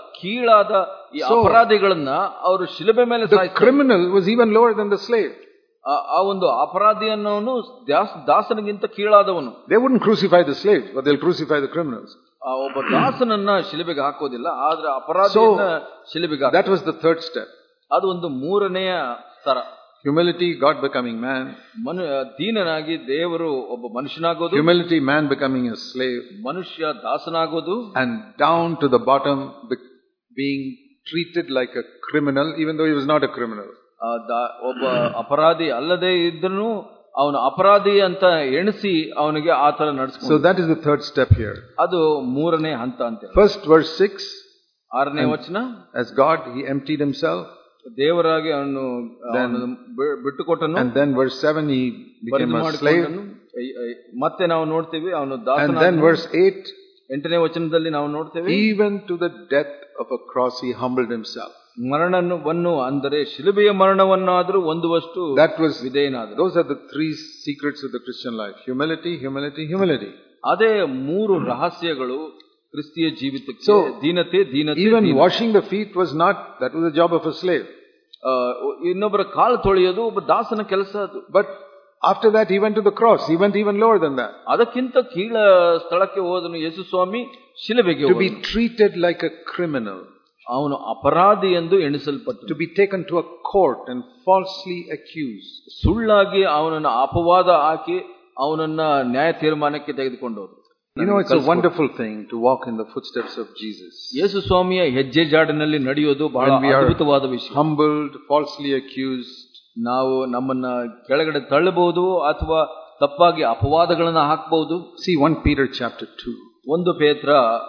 Speaker 2: ಕೀಳಾದ ಈ
Speaker 1: So,
Speaker 2: ಅಪರಾಧಿಗಳನ್ನ ಅವರು ಶಿಲುಬೆ ಮೇಲೆ
Speaker 1: The
Speaker 2: ಸಾಯಿಸ್ತಾರೆ.
Speaker 1: criminal was even lower than the slave.
Speaker 2: ಆ- ಆ ಒಂದು ಅಪರಾಧಿ ಅನ್ನೋನು ದಾಸ ದಾಸನಿಗಿಂತ ಕೀಳಾದವನು.
Speaker 1: They wouldn't crucify the slaves, but they'll crucify the criminals.
Speaker 2: ಆ ಒಬ್ಬ ದಾಸನನ್ನ ಶಿಲುಬೆಗೆ ಹಾಕೋದಿಲ್ಲ, ಆದ್ರೆ ಅಪರಾಧಿಯನ್ನ ಶಿಲುಬೆಗೆ
Speaker 1: That
Speaker 2: ಹಾಕ್ತಾರೆ.
Speaker 1: was the third step.
Speaker 2: ಅದು ಒಂದು ಮೂರನೆಯ ಸ್ತರ.
Speaker 1: Humility, God becoming man.
Speaker 2: Manu ದೀನನಾಗಿ ದೇವರು ಒಬ್ಬ ಮನುಷ್ಯನಾಗೋದು,
Speaker 1: Humility, man becoming a slave.
Speaker 2: ಮನುಷ್ಯ ದಾಸನಾಗೋದು,
Speaker 1: And down to the bottom, be- being treated like a criminal, even though he was not a criminal.
Speaker 2: ಆ ದಾ- ಒಬ್ಬ ಅಪರಾಧಿ ಅಲ್ಲದೆ ಇದ್ರೂ ಅವನು ಅಪರಾಧಿ ಅಂತ ಎಣಿಸಿ ಅವನಿಗೆ ಆ ತರ
Speaker 1: So
Speaker 2: ನಡೆಸ್ಕೊಂಡು,
Speaker 1: that is the third step here.
Speaker 2: ಅದು ಮೂರನೇ ಹಂತ ಅಂತ.
Speaker 1: First, verse six,
Speaker 2: ಆರನೇ ವಚನ,
Speaker 1: as God, he emptied himself.
Speaker 2: ದೇವರಾಗಿ ಅವನು ಅವನನ್ನು ಬಿ- ಬಿಟ್ಟುಕೊಟ್ಟನು.
Speaker 1: And then verse seven, he became
Speaker 2: ಬರಿದು
Speaker 1: a slave.
Speaker 2: ಮಾಡಿಕೊಂಡನು. ಐ- ಐ- ಮತ್ತೆ ನಾವು ನೋಡ್ತೀವಿ ಅವನು
Speaker 1: And
Speaker 2: ದಾಸನ.
Speaker 1: then verse eight,
Speaker 2: ಎಂಟನೇ ವಚನದಲ್ಲಿ ನಾವು ನೋಡ್ತೇವೆ,
Speaker 1: even to the death of a cross, he humbled himself.
Speaker 2: ಮರಣವನ್ನು ಅಂದರೆ ಶಿಲುಬೆಯ ಮರಣವನ್ನಾದರೂ ಹೊಂದುವಷ್ಟು
Speaker 1: That was,
Speaker 2: ವಿಧೇಯನಾದರು.
Speaker 1: those are the three secrets of the Christian life. Humility, humility, humility.
Speaker 2: ಅದೇ ಮೂರು ರಹಸ್ಯಗಳು ಕ್ರಿಸ್ತಿಯ ಜೀವಿತಕ್ಕೆ.
Speaker 1: So,
Speaker 2: ದೀನತೆ, ದೀನತೆ,
Speaker 1: Even
Speaker 2: ದೀನತೆ.
Speaker 1: washing the feet was not, that was the job of a slave.
Speaker 2: ಆ, ಇನ್ನೊಬ್ಬರ ಕಾಲು ತೊಳೆಯೋದು ಒಬ್ಬ ದಾಸನ ಕೆಲಸ ಅದು.
Speaker 1: But after that, he went to the cross. He went even lower than that.
Speaker 2: ಅದಕ್ಕಿಂತ ಕೀಳ ಸ್ಥಳಕ್ಕೆ ಹೋದನು ಯೇಸು ಸ್ವಾಮಿ, ಶಿಲುಬೆಗೆ
Speaker 1: To be
Speaker 2: ಹೋದನು.
Speaker 1: treated like a criminal.
Speaker 2: ಅವನು ಅಪರಾಧಿ ಎಂದು ಎಣಿಸಲ್ಪಟ್ಟನು.
Speaker 1: To be taken to a court and falsely accused.
Speaker 2: ಸುಳ್ಳಾಗಿ ಅವನನ್ನು ಅಪವಾದ ಹಾಕಿ ಅವನನ್ನ ನ್ಯಾಯ ತೀರ್ಮಾನಕ್ಕೆ ತೆಗೆದುಕೊಂಡು ಹೋದರು.
Speaker 1: You know, it's a wonderful thing to walk in the footsteps of Jesus.
Speaker 2: ಯೇಸು ಸ್ವಾಮಿಯ ಹೆಜ್ಜೆ ಜಾಡಿನಲ್ಲಿ ನಡೆಯೋದು ಬಹಳ
Speaker 1: When we are
Speaker 2: ಅದ್ಭುತವಾದ ವಿಷಯ.
Speaker 1: humbled, falsely accused,
Speaker 2: ನಾವು ನಮ್ಮನ್ನ ಕೆಳಗಡೆ ತಳ್ಳಬಹುದು ಅಥವಾ ತಪ್ಪಾಗಿ ಅಪವಾದಗಳನ್ನ ಹಾಕಬಹುದು.
Speaker 1: see First Peter chapter two.
Speaker 2: ಒಂದು ಪೇತ್ರ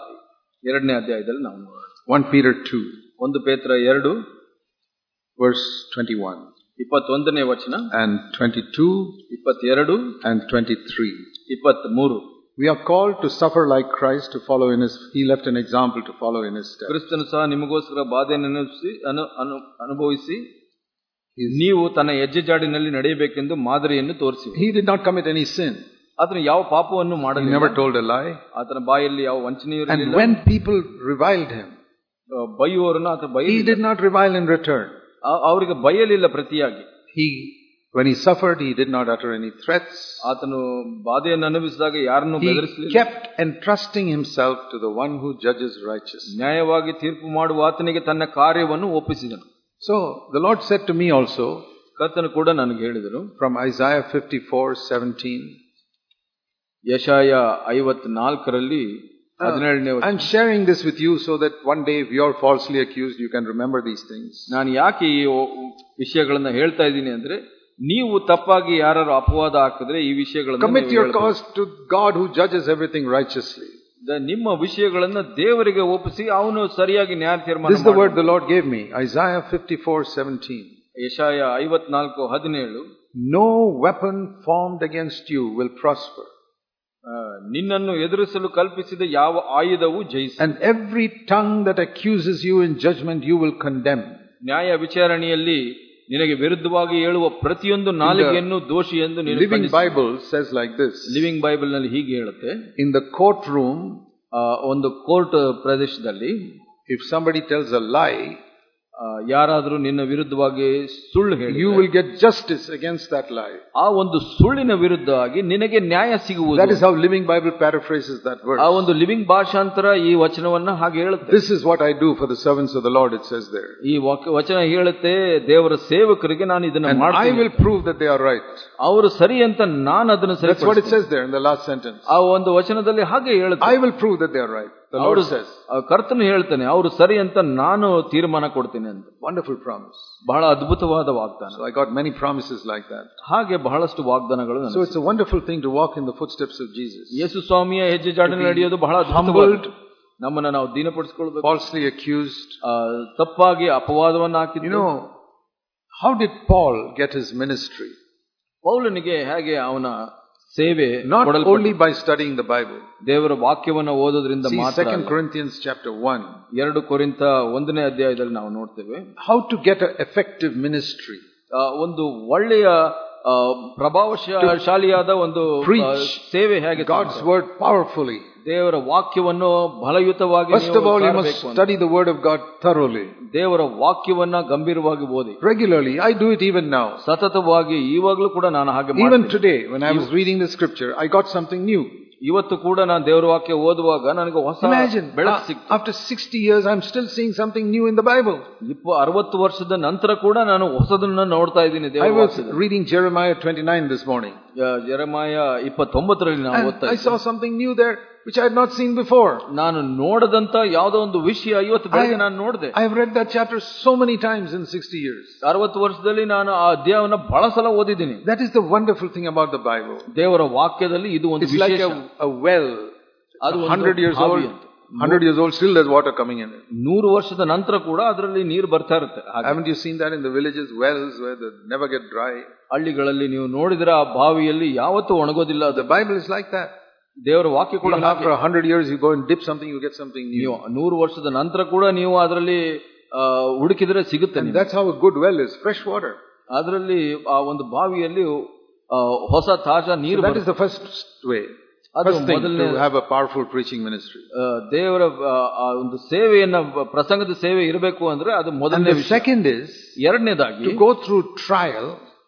Speaker 2: ಎರಡನೇ ಅಧ್ಯಾಯದಲ್ಲಿ ನಾವು ನೋಡೋಣ.
Speaker 1: First Peter two,
Speaker 2: ಒಂದು ಪೇತ್ರ ಎರಡು
Speaker 1: verse twenty-one
Speaker 2: ಇಪ್ಪತ್ತೊಂದನೇ ವಚನ,
Speaker 1: and twenty-two
Speaker 2: ಇಪ್ಪತ್ತೆರಡು,
Speaker 1: and twenty-three.
Speaker 2: ಇಪ್ಪತ್ಮೂರು.
Speaker 1: We are called to suffer like Christ, to follow in his, he left an example to follow in his steps.
Speaker 2: ಕ್ರಿಸ್ತನು ಸಹ ನಿಮಗೋಸ್ಕರ ಬಾಧೆಯನ್ನು ಅನುಭವಿಸಿ ಅನು- ಅನು- ಅನುಭವಿಸಿ ನೀವು ತನ್ನ ಹೆಜ್ಜೆ ಜಾಡಿನಲ್ಲಿ ನಡೆಯಬೇಕೆಂದು ಮಾದರಿಯನ್ನು ತೋರಿಸಿ.
Speaker 1: He did not commit any sin.
Speaker 2: ಆತನು ಯಾವ ಪಾಪವನ್ನು
Speaker 1: He
Speaker 2: ಮಾಡಲಿಲ್ಲ.
Speaker 1: never told a lie.
Speaker 2: ಆತನ ಬಾಯಲ್ಲಿ ಯಾವ ವಂಚನೆಯೂ
Speaker 1: And
Speaker 2: ಇರಲಿಲ್ಲ.
Speaker 1: when people reviled him,
Speaker 2: ಬೈಯುವವರನ್ನು ಆತ
Speaker 1: he
Speaker 2: ಬೈಯಲಿಲ್ಲ.
Speaker 1: did not revile in return.
Speaker 2: ಆ- ಅವರಿಗೆ ಬೈಯಲಿಲ್ಲ ಪ್ರತಿಯಾಗಿ.
Speaker 1: He, when he suffered, he did not utter any threats.
Speaker 2: ಆತನು ಬಾಧೆಯನ್ನು ಅನುಭವಿಸಿದಾಗ ಯಾರನ್ನು
Speaker 1: He
Speaker 2: ಬೆದರಿಸಲಿಲ್ಲ.
Speaker 1: kept entrusting himself to the one who judges righteously.
Speaker 2: ನ್ಯಾಯವಾಗಿ ತೀರ್ಪು ಮಾಡುವ ಆತನಿಗೆ ತನ್ನ ಕಾರ್ಯವನ್ನು ಒಪ್ಪಿಸಿದನು.
Speaker 1: So the Lord said to me also,
Speaker 2: ಕರ್ತನು ಕೂಡ ನನಗೆ ಹೇಳಿದರು,
Speaker 1: from Isaiah fifty-four seventeen,
Speaker 2: ಯಶಾಯ ಐವತ್ನಾಲ್ಕರಲ್ಲಿ ಹದಿನೇಳನೇ ವಚನ.
Speaker 1: I'm sharing this with you so that one day if you are falsely accused, you can remember these things.
Speaker 2: ನಾನು ಯಾಕೆ ಈ ವಿಷಯಗಳನ್ನ ಹೇಳ್ತಾ ಇದ್ದೀನಿ ಅಂದ್ರೆ, ನೀವು ತಪ್ಪಾಗಿ ಯಾರು ಅಪವಾದ ಹಾಕಿದ್ರೆ ಈ ವಿಷಯಗಳನ್ನು
Speaker 1: Commit
Speaker 2: ನೀವು
Speaker 1: your
Speaker 2: ಹೇಳ್ಬೋದು.
Speaker 1: cause to God who judges everything righteously.
Speaker 2: ದ- ನಿಮ್ಮ ವಿಷಯಗಳನ್ನ ದೇವರಿಗೆ ಒಪ್ಪಿಸಿ ಅವನು ಸರಿಯಾಗಿ ನ್ಯಾಯ ತೀರ್ಮಾನ
Speaker 1: This is the word
Speaker 2: ಮಾಡುವನು.
Speaker 1: the Lord gave me. Isaiah fifty-four seventeen.
Speaker 2: ಯಶಾಯ ಐವತ್ನಾಲ್ಕು ಹದಿನೇಳು,
Speaker 1: No weapon formed against you will prosper,
Speaker 2: ಆ, ನಿನ್ನನ್ನು ಎದುರಿಸಲು ಕಲ್ಪಿಸಿದ ಯಾವ ಆಯುಧವು ಜಯಿಸಿ,
Speaker 1: and every tongue that accuses you in judgment you will condemn.
Speaker 2: ನ್ಯಾಯ ವಿಚಾರಣೆಯಲ್ಲಿ ನಿನಗೆ ವಿರುದ್ಧವಾಗಿ ಹೇಳುವ ಪ್ರತಿಯೊಂದು ನಾಲಿಗೆಯನ್ನು ದೋಷಿ ಎಂದು ನೀನು
Speaker 1: Living
Speaker 2: ಖಂಡಿಸು.
Speaker 1: Bible says like this.
Speaker 2: Living Bible ನಲ್ಲಿ ಹೀಗೆ ಹೇಳುತ್ತೆ,
Speaker 1: In the courtroom,
Speaker 2: ಆ, ಒಂದು ಕೋರ್ಟ್ ಪ್ರದೇಶದಲ್ಲಿ
Speaker 1: if somebody tells a lie,
Speaker 2: ಯಾರಾದರೂ ನಿನ್ನ ವಿರುದ್ಧವಾಗಿ ಸುಳ್ಳು ಹೇಳಿ,
Speaker 1: you will get justice against that lie.
Speaker 2: ಆ ಒಂದು ಸುಳ್ಳಿನ ವಿರುದ್ಧವಾಗಿ ನಿನಗೆ ನ್ಯಾಯ ಸಿಗುವುದು.
Speaker 1: That is how Living Bible paraphrases that verse.
Speaker 2: ಆ ಒಂದು ಲಿವಿಂಗ್ ಭಾಷಾಂತರ ಈ ವಚನವನ್ನ ಹಾಗೆ ಹೇಳುತ್ತೆ.
Speaker 1: This is what I do for the servants of the Lord, it says there.
Speaker 2: ಈ ವಚನ ಹೇಳುತ್ತೆ, ದೇವರ ಸೇವಕರಿಗೆ ನಾನು ಇದನ್ನ ಮಾಡ್ತೀನಿ.
Speaker 1: I will prove that they are right.
Speaker 2: ಅವರು ಸರಿ ಅಂತ ನಾನು ಅದನ್ನು ಸರಿ.
Speaker 1: That's what it says there in the last sentence.
Speaker 2: ಆ ಒಂದು ವಚನದಲ್ಲಿ ಹಾಗೆ ಹೇಳುತ್ತೆ,
Speaker 1: I will prove that they are right. The Lord says.
Speaker 2: ಕರ್ತನು ಹೇಳ್ತಾನೆ, ಅವರು ಸರಿ ಅಂತ ನಾನು ತೀರ್ಮಾನ ಕೊಡ್ತೀನಿ ಅಂತ.
Speaker 1: Wonderful promise.
Speaker 2: ಬಹಳ ಅದ್ಭುತವಾದ ವಾಗ್ದಾನ.
Speaker 1: So I got many promises like that.
Speaker 2: ಹಾಗೆ ಬಹಳಷ್ಟು ವಾಗ್ದಾನಗಳು.
Speaker 1: So it's a wonderful thing to walk in the footsteps of Jesus.
Speaker 2: ಯೇಸು ಸ್ವಾಮಿಯ ಹೆಜ್ಜೆ ಜಾಡಿನಲ್ಲಿ ನಡೆಯೋದು ಬಹಳ ಅದ್ಭುತವಾದ. ನಮ್ಮನ್ನ ನಾವು ದೀನಪಡಿಸಿಕೊಳ್ಳಬೇಕು.
Speaker 1: Falsely accused.
Speaker 2: ತಪ್ಪಾಗಿ ಅಪವಾದವನ್ನು ಹಾಕಿದ್ದು.
Speaker 1: You know, how did Paul get his ministry?
Speaker 2: ಪೌಲನಿಗೆ ಹೇಗೆ ಅವನ ಸೇವೆ?
Speaker 1: Not only by studying the Bible.
Speaker 2: ದೇವರ ವಾಕ್ಯವನ್ನು ಓದೋದ್ರಿಂದ ಮಾತ್ರ.
Speaker 1: Second Corinthians chapter one.
Speaker 2: ಎರಡು ಕೊರಿಂಥ ಒಂದನೇ ಅಧ್ಯಾಯದಲ್ಲಿ ನಾವು ನೋಡ್ತೇವೆ.
Speaker 1: How to get an effective ministry.
Speaker 2: ಒಂದು ಒಳ್ಳೆಯ ಪ್ರಭಾವಶಾಲಿಯಾದ ಒಂದು ಸೇವೆ ಹೇಗೆ?
Speaker 1: God's word powerfully.
Speaker 2: ದೇವರ ವಾಕ್ಯವನ್ನು ಬಲಯುತವಾಗಿ.
Speaker 1: First of all, you must study the word of God thoroughly.
Speaker 2: ದೇವರ ವಾಕ್ಯವನ್ನ ಗಂಭೀರವಾಗಿ ಓದಿ.
Speaker 1: Regularly. I do it even now.
Speaker 2: ಸತತವಾಗಿ ಈವಾಗಲೂ ಕೂಡ ನಾನು ಹಾಗೆ ಮಾಡ್ತೀನಿ.
Speaker 1: Even today, when I was reading the scripture, I got something new.
Speaker 2: ಇವತ್ತು ಕೂಡ ನಾನು ದೇವರ ವಾಕ್ಯ ಓದುವಾಗ ನನಗೆ ಹೊಸ ಬೆಳಕು ಸಿಕ್ತು.
Speaker 1: After sixty years, I'm still seeing something new in the Bible.
Speaker 2: ಇಪ್ಪ ಅರವತ್ತು ವರ್ಷದ ನಂತರ ಕೂಡ ನಾನು ಹೊಸದನ್ನ ನೋಡ್ತಾ ಇದ್ದೀನಿ ದೇವರ ವಾಕ್ಯದಲ್ಲಿ.
Speaker 1: I was reading Jeremiah twenty-nine this morning.
Speaker 2: ಜೆರೆಮಾಯ ಇಪ್ಪತ್ತೊಂಬತ್ತರಲ್ಲಿ ನಾವು ಓದ್ತಾ ಇದ್ದೆ.
Speaker 1: I saw something new there which I had not seen before.
Speaker 2: ನಾನು ನೋಡದಂತ ಯಾವುದೋ ಒಂದು ವಿಷಯ ಇವತ್ತು ಬೆಳಗ್ಗೆ ನಾನು ನೋಡಿದೆ.
Speaker 1: I have read that chapter so many times in sixty years.
Speaker 2: ಅರವತ್ತು ವರ್ಷದಲ್ಲಿ ನಾನು ಆ ಅಧ್ಯಾಯವನ್ನು ಬಹಳ ಸಲ ಓದಿದ್ದೀನಿ.
Speaker 1: That is the wonderful thing about the Bible.
Speaker 2: ದೇವರ ವಾಕ್ಯದಲ್ಲಿ ಇದು ಒಂದು ವಿಶೇಷ.
Speaker 1: It's like a, a well. ಅದು one hundred years old. one hundred years old, still there's water coming in it.
Speaker 2: ನೂರು ವರ್ಷದ ನಂತರ ಕೂಡ ಅದರಲ್ಲಿ ನೀರು ಬರ್ತಾ ಇರುತ್ತೆ.
Speaker 1: Haven't you seen that in the villages, wells where they never get dry?
Speaker 2: ಹಳ್ಳಿಗಳಲ್ಲಿ ನೀವು ನೋಡಿದ್ರೆ ಆ ಬಾವಿಯಲ್ಲಿ ಯಾವತ್ತೂ ಒಣಗೋದಿಲ್ಲ.
Speaker 1: The Bible is like that.
Speaker 2: ದೇವರ ವಾಕ್ಯ ಕೂಡ
Speaker 1: after a hundred years you go and dip something, you get something new.
Speaker 2: ನೂರು ವರ್ಷದ ನಂತರ ಕೂಡ ನೀವು ಅದರಲ್ಲಿ ಹುಡುಕಿದ್ರೆ ಸಿಗುತ್ತೆ.
Speaker 1: And that's how a good well is, fresh water.
Speaker 2: ಅದರಲ್ಲಿ ಆ ಒಂದು ಬಾವಿಯಲ್ಲಿ ಹೊಸ ತಾಜಾ ನೀರು.
Speaker 1: That is the first way. First thing to have a powerful preaching ministry.
Speaker 2: ದೇವರ ಒಂದು ಸೇವೆಯನ್ನ, ಪ್ರಸಂಗದ ಸೇವೆ ಇರಬೇಕು ಅಂದ್ರೆ ಅದು ಮೊದಲನೇ ವಿಷಯ.
Speaker 1: Second is,
Speaker 2: ಎರಡನೇದಾಗಿ,
Speaker 1: to go through trial.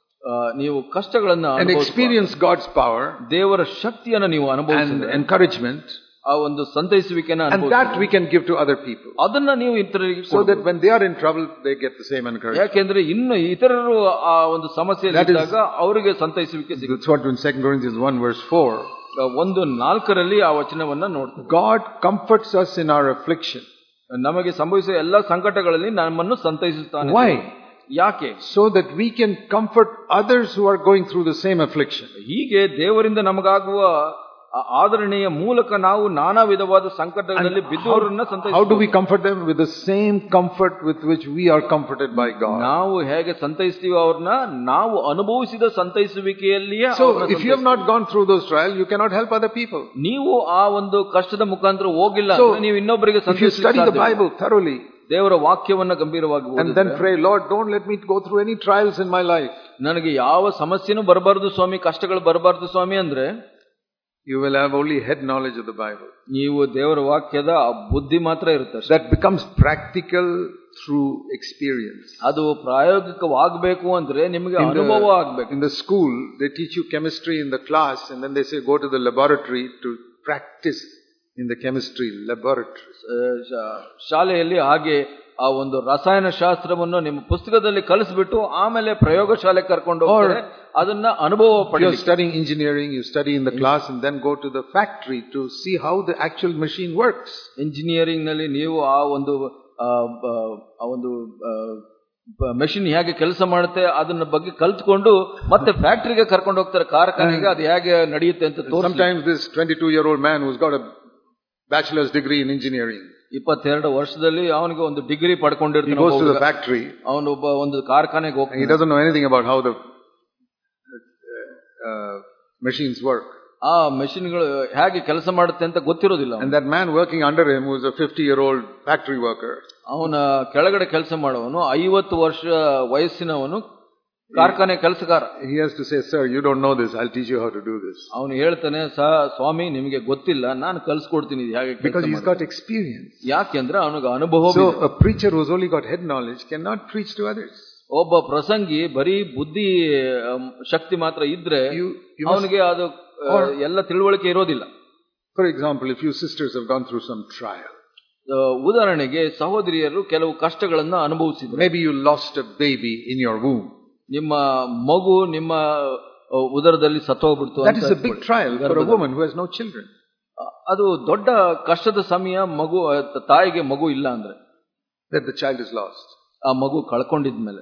Speaker 2: ನೀವು ಕಷ್ಟಗಳನ್ನ
Speaker 1: and experience God's power.
Speaker 2: ದೇವರ ಶಕ್ತಿಯನ್ನು ನೀವು ಅನುಭವಿಸಿದ್ರೆ,
Speaker 1: and encouragement.
Speaker 2: ಆ ಒಂದು ಸಂತೈಸುವಿಕೆಯನ್ನು
Speaker 1: ಅನುಭವಿಸಿದ್ರೆ, and that we can give to other people.
Speaker 2: ಅದನ್ನ ನೀವು ಇತರರಿಗೆ
Speaker 1: so that when they are in trouble they get the same encouragement.
Speaker 2: ಯಾಕೆಂದ್ರೆ ಇನ್ನು ಇತರರು ಆ ಒಂದು ಸಮಸ್ಯೆಯಲ್ಲಿದ್ದಾಗ ಅವರಿಗೆ ಸಂತೈಸುವಿಕೆ ಸಿಗುತ್ತೆ.
Speaker 1: That's what in Second Corinthians one verse four.
Speaker 2: ಒಂದು ನಾಲ್ಕರಲ್ಲಿ ಆ ವಚನವನ್ನ ನೋಡ್ತೀವಿ.
Speaker 1: God comforts us in our affliction.
Speaker 2: ನಮಗೆ ಸಂಭವಿಸುವ ಎಲ್ಲಾ ಸಂಕಟಗಳಲ್ಲಿ ನಮ್ಮನ್ನು ಸಂತೈಸುತ್ತಾನೆ.
Speaker 1: Why?
Speaker 2: ಯಾಕೆ?
Speaker 1: So that we can comfort others who are going through the same affliction.
Speaker 2: ಹೀಗೆ ದೇವರಿಂದ ನಮಗಾಗುವ ಆದರಣೆಯ ಮೂಲಕ ನಾವು ನಾನಾ ವಿಧವಾದ ಸಂಕಟಗಳಲ್ಲಿ ಬಿದ್ದವರನ್ನ ಸಂತೈಸುತ್ತೇವೆ.
Speaker 1: How do we comfort them? With the same comfort with which we are comforted by God.
Speaker 2: ನಾವು ಹೇಗೆ ಸಂತೈಸ್ತೀವಿ ಅವ್ರನ್ನ, ನಾವು ಅನುಭವಿಸಿದ ಸಂತೈಸುವಿಕೆಯಲ್ಲಿಯೇ.
Speaker 1: So if you have not gone through those trials, you cannot help other people.
Speaker 2: ನೀವು ಆ ಒಂದು ಕಷ್ಟದ ಮುಖಾಂತರ ಹೋಗಿಲ್ಲ ಅಂದ್ರೆ ನೀವು ಇನ್ನೊಬ್ಬರಿಗೆ ಸಂತೈಸಲಿಕ್ಕೆ ಸಾಧ್ಯ.
Speaker 1: If you study the Bible thoroughly,
Speaker 2: ದೇವರ ವಾಕ್ಯವನ್ನ ಗಂಭೀರವಾಗಿ ಓದಿ,
Speaker 1: and then pray, Lord, don't let me go through any trials in my life.
Speaker 2: ನನಗೆ ಯಾವ ಸಮಸ್ಯೆನೂ ಬರಬಾರದು ಸ್ವಾಮಿ, ಕಷ್ಟಗಳು ಬರಬಾರದು ಸ್ವಾಮಿ ಅಂದ್ರೆ,
Speaker 1: you will have only head knowledge of the Bible.
Speaker 2: ನೀವು ದೇವರ ವಾಕ್ಯದ ಬುದ್ಧಿ ಮಾತ್ರ ಇರುತ್ತೆ.
Speaker 1: That becomes practical through experience.
Speaker 2: ಅದು ಪ್ರಾಯೋಗಿಕವಾಗಬೇಕು ಅಂದ್ರೆ ನಿಮಗೆ ಅನುಭವ ಆಗಬೇಕು.
Speaker 1: In the school they teach you chemistry in the class and then they say go to the laboratory to practice in the chemistry laboratory.
Speaker 2: ಶಾಲೆಯಲ್ಲಿ ಹಾಗೆ ಆ ಒಂದು ರಸಾಯನ ಶಾಸ್ತ್ರವನ್ನು ನಿಮ್ಮ ಪುಸ್ತಕದಲ್ಲಿ ಕಲಿಸ್ಬಿಟ್ಟು ಆಮೇಲೆ ಪ್ರಯೋಗಶಾಲೆ ಕರ್ಕೊಂಡು ಹೋಗ್ತಾರೆ, ಅದನ್ನ ಅನುಭವ ಪಡೆಯುತ್ತಾರೆ.
Speaker 1: You are studying engineering, you study in the class and then go to the factory to see how the actual machine works.
Speaker 2: Engineering ನಲ್ಲಿ ನೀವು ಆ ಒಂದು ಆ ಒಂದು ಮೆಷಿನ್ ಹೇಗೆ ಕೆಲಸ ಮಾಡುತ್ತೆ ಅದನ್ನ ಬಗ್ಗೆ ಕಲ್ತ್ಕೊಂಡು ಮತ್ತೆ ಫ್ಯಾಕ್ಟರಿಗೆ ಕರ್ಕೊಂಡು ಹೋಗ್ತಾರೆ, ಕಾರ್ಖಾನೆಗೆ ಅದು ಹೇಗೆ ನಡೆಯುತ್ತೆ ಅಂತ ತೋರಿಸಿ.
Speaker 1: Sometimes this twenty-two year old man who's got a bachelor's degree in engineering,
Speaker 2: ಇಪ್ಪತ್ತೆರಡು ವರ್ಷದಲ್ಲಿ ಅವನಿಗೆ ಒಂದು ಡಿಗ್ರಿ ಪಡ್ಕೊಂಡಿರ್ತಾನೆ,
Speaker 1: he goes to the factory,
Speaker 2: ಅವನು ಒಬ್ಬ ಒಂದು ಕಾರ್ಖಾನೆಗೆ ಹೋಗ್ತಾನೆ,
Speaker 1: he doesn't know anything about how the uh, machines work.
Speaker 2: ಆ ಮೆಷಿನ್ಗಳು ಹೇಗೆ ಕೆಲಸ ಮಾಡುತ್ತೆ ಅಂತ ಗೊತ್ತಿರೋದಿಲ್ಲ.
Speaker 1: And that man working under him was a fifty year old factory worker.
Speaker 2: ಅವನ ಕೆಳಗಡೆ ಕೆಲಸ ಮಾಡುವವನು ಐವತ್ತು ವರ್ಷ ವಯಸ್ಸಿನವನು ಕಾರ್ಖಾನೆ ಕೆಲಸಗಾರ.
Speaker 1: He has to say, sir, you don't know this, I'll teach you how to do this.
Speaker 2: ಅವನು ಹೇಳ್ತಾನೆ, ಸ್ವಾಮಿ ನಿಮಗೆ ಗೊತ್ತಿಲ್ಲ, ನಾನು ಕಲಿಸ್ಕೊಡ್ತೀನಿ ಹೇಗೆ.
Speaker 1: Because he's got experience.
Speaker 2: ಯಾಕೆಂದ್ರೆ ಅವನಿಗೆ ಅನುಭವ.
Speaker 1: So a preacher who's only got head knowledge cannot preach to others.
Speaker 2: ಒಬ್ಬ ಪ್ರಸಂಗಿ ಬರೀ ಬುದ್ಧಿ ಶಕ್ತಿ ಮಾತ್ರ ಇದ್ರೆ ಅವನಿಗೆ ಅದು ಎಲ್ಲ ತಿಳುವಳಿಕೆ ಇರೋದಿಲ್ಲ.
Speaker 1: For example, if you sisters have gone through some trial,
Speaker 2: ಉದಾಹರಣೆಗೆ ಸಹೋದರಿಯರು ಕೆಲವು ಕಷ್ಟಗಳನ್ನ ಅನುಭವಿಸಿದ್ರು.
Speaker 1: Maybe you lost a baby in your womb.
Speaker 2: ನಿಮ್ಮ ಮಗು ನಿಮ್ಮ ಉದರದಲ್ಲಿ ಸತ್ತೋಗ್ಬಿಡ್ತು.
Speaker 1: That is a big trial for a woman who has no children.
Speaker 2: ಅದು ದೊಡ್ಡ ಕಷ್ಟದ ಸಮಯ. ಮಗು ತಾಯಿಗೆ ಮಗು ಇಲ್ಲ ಅಂದ್ರೆ
Speaker 1: that the child is lost.
Speaker 2: ಆ ಮಗು ಕಳ್ಕೊಂಡಿದ್ಮೇಲೆ.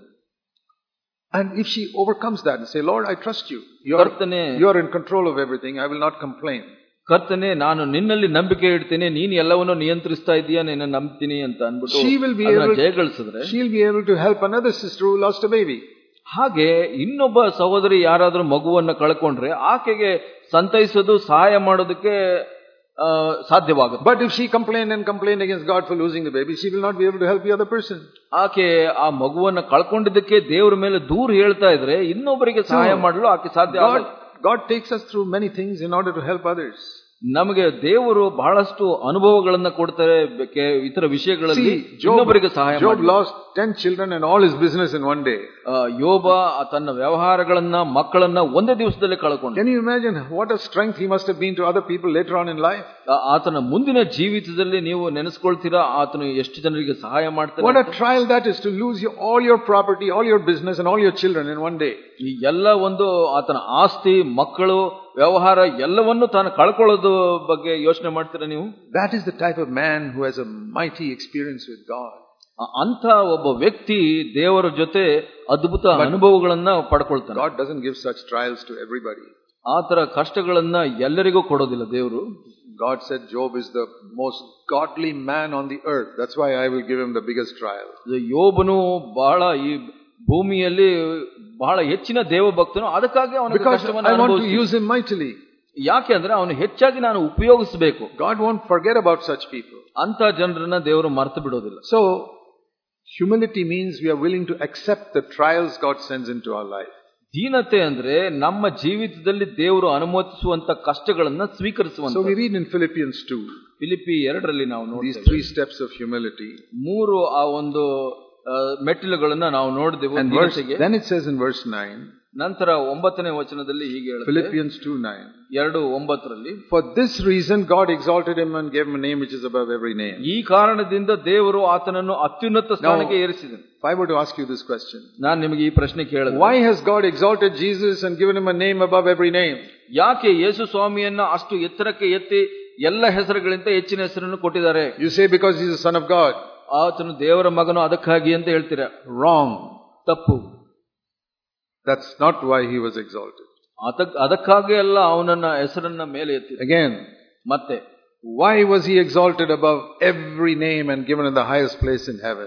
Speaker 1: And if she overcomes that and say, Lord, I trust you. You are, you are in control of everything. I will not complain.
Speaker 2: ಕರ್ತನೆ, ನಾನು ನಿನ್ನಲ್ಲಿ ನಂಬಿಕೆ ಇಡ್ತೇನೆ, ನೀನು ಎಲ್ಲವನ್ನೂ ನಿಯಂತ್ರಿಸ್ತಾ ಇದೀಯಾ, ನಿನ್ನ ನಂಬ್ತೀನಿ ಅಂತ ಅನ್ಬಿಟ್ಟು ಜಯಗಳಿಸಿದ್ರೆ
Speaker 1: she will be able to help another sister who lost a baby.
Speaker 2: ಹಾಗೆ ಇನ್ನೊಬ್ಬ ಸಹೋದರಿ ಯಾರಾದ್ರೂ ಮಗುವನ್ನ ಕಳ್ಕೊಂಡ್ರೆ ಆಕೆಗೆ ಸಂತೈಸೋದು ಸಹಾಯ ಮಾಡೋದಕ್ಕೆ ಸಾಧ್ಯವಾಗುತ್ತೆ.
Speaker 1: But if she complained and complained against God for losing the baby, she will not be able to help the other person.
Speaker 2: ಆಕೆ ಆ ಮಗುವನ್ನ ಕಳ್ಕೊಂಡಿದ್ದಕ್ಕೆ ದೇವರ ಮೇಲೆ ದೂರು ಹೇಳ್ತಾ ಇದ್ರೆ ಇನ್ನೊಬ್ಬರಿಗೆ ಸಹಾಯ ಮಾಡಲು ಆಕೆ ಸಾಧ್ಯ ಆಗಲ್ಲ.
Speaker 1: God takes us through many things in order to help others.
Speaker 2: ನಮಗೆ ದೇವರು ಬಹಳಷ್ಟು ಅನುಭವಗಳನ್ನ ಕೊಡ್ತಾರೆ ಇತರ ವಿಷಯಗಳಲ್ಲಿ ಇನ್ನೊಬ್ಬರಿಗೆ ಸಹಾಯ ಮಾಡಿ.
Speaker 1: Job lost ten children and all his business in one day.
Speaker 2: ಯೋಬ ತನ್ನ ವ್ಯವಹಾರಗಳನ್ನ ಮಕ್ಕಳನ್ನ ಒಂದೇ ದಿವಸದಲ್ಲಿ ಕಳ್ಕೊಂಡ.
Speaker 1: Can you imagine what a strength he must have been to other people later on in life?
Speaker 2: ಆತನ ಮುಂದಿನ ಜೀವಿತದಲ್ಲಿ ನೀವು ನೆನೆಸ್ಕೊಳ್ತೀರಾ ಆತನು ಎಷ್ಟು ಜನರಿಗೆ ಸಹಾಯ ಮಾಡ್ತಾನೆ.
Speaker 1: What a trial that is, to lose your, all your property, all your business and all your children in one day.
Speaker 2: ಈ ಎಲ್ಲ ಒಂದು ಆತನ ಆಸ್ತಿ, ಮಕ್ಕಳು, ವ್ಯವಹಾರ ಎಲ್ಲವನ್ನೂ ತಾನು ಕಳ್ಕೊಳ್ಳೋದು ಬಗ್ಗೆ ಯೋಚನೆ ಮಾಡ್ತೀರಾ ನೀವು?
Speaker 1: That is the type of man who has a mighty experience with God.
Speaker 2: ಅಂತ ಒಬ್ಬ ವ್ಯಕ್ತಿ ದೇವರ ಜೊತೆ ಅದ್ಭುತ ಅನುಭವಗಳನ್ನ ಪಡ್ಕೊಳ್ತಾನೆ.
Speaker 1: God doesn't give such trials to everybody.
Speaker 2: ಆತರ ಕಷ್ಟಗಳನ್ನ ಎಲ್ಲರಿಗೂ ಕೊಡೋದಿಲ್ಲ ದೇವರು.
Speaker 1: God said Job is the most godly man on the earth. That's why I will give him the biggest trial.
Speaker 2: ಯೋಬನು ಬಹಳ ಈ ಭೂಮಿಯಲ್ಲಿ ಬಹಳ ಹೆಚ್ಚಿನ ದೇವಭಕ್ತನು, ಅದಕ್ಕಾಗಿ ಅವನಿಗೆ ಕಷ್ಟವನ್ನು
Speaker 1: ಅನುಭವಿಸ್ತಾನೆ.
Speaker 2: ಯಾಕೆ ಅಂದ್ರೆ ಅವನು ಹೆಚ್ಚಾಗಿ ನಾನು ಉಪಯೋಗಿಸಬೇಕು.
Speaker 1: God won't forget about such people.
Speaker 2: ಅಂತ ಜನರನ್ನ ದೇವರು ಮರೆತು ಬಿಡೋದಿಲ್ಲ.
Speaker 1: So humility means we are willing to accept the trials God sends into our life.
Speaker 2: ದೀನತೆ ಅಂದ್ರೆ ನಮ್ಮ ಜೀವಿತದಲ್ಲಿ ದೇವರು ಅನುಮತಿಸುವಂತ ಕಷ್ಟಗಳನ್ನ ಸ್ವೀಕರಿಸುವಂತ.
Speaker 1: So we read in Philippians two.
Speaker 2: Philippi ಎರಡರಲ್ಲಿ ನಾವು ನೋಡ್ತೀವಿ
Speaker 1: these three steps of humility.
Speaker 2: ಮೂರು ಆ ಒಂದು ಮೆಟ್ಟಿಲುಗಳನ್ನ ನಾವು ನೋಡಿದೆವು.
Speaker 1: Then it says in verse nine.
Speaker 2: ನಂತರ ಒಂಬತ್ತನೇ ವಚನದಲ್ಲಿ ಹೀಗೆ ಹೇಳುತ್ತೆ,
Speaker 1: Philippians two nine.
Speaker 2: ಎರಡು ಒಂಬತ್ತರಲ್ಲಿ,
Speaker 1: For this reason God exalted him and gave him a name which is above every name.
Speaker 2: ಈ ಕಾರಣದಿಂದ ದೇವರು ಆತನನ್ನು ಅತ್ಯುನ್ನತ ಸ್ಥಾನಕ್ಕೆ ಏರಿಸಿದನು.
Speaker 1: If I were to ask you this question,
Speaker 2: ನಾನು ನಿಮಗೆ ಈ ಪ್ರಶ್ನೆ ಕೇಳಿದೆ,
Speaker 1: why has God exalted Jesus and given him a name above every name?
Speaker 2: ಯಾಕೆ ಯೇಸು ಸ್ವಾಮಿಯನ್ನ ಅಷ್ಟು ಎತ್ತರಕ್ಕೆ ಎತ್ತಿ ಎಲ್ಲ ಹೆಸರುಗಳಿಂದ ಹೆಚ್ಚಿನ ಹೆಸರನ್ನು ಕೊಟ್ಟಿದ್ದಾರೆ?
Speaker 1: You say because he is the son of God.
Speaker 2: ಆತನು ದೇವರ ಮಗನು ಅದಕ್ಕಾಗಿ ಅಂತ ಹೇಳ್ತೀರಾ?
Speaker 1: Wrong.
Speaker 2: ತಪ್ಪು.
Speaker 1: That's not why he was exalted.
Speaker 2: ಅದಕ್ಕಾಗಿ ಅಲ್ಲ ಅವನನ್ನ ಹೆಸರನ್ನ ಮೇಲೆ ಎತ್ತಿ.
Speaker 1: Again,
Speaker 2: ಮತ್ತೆ
Speaker 1: why was he exalted above every name and given in the highest place in heaven?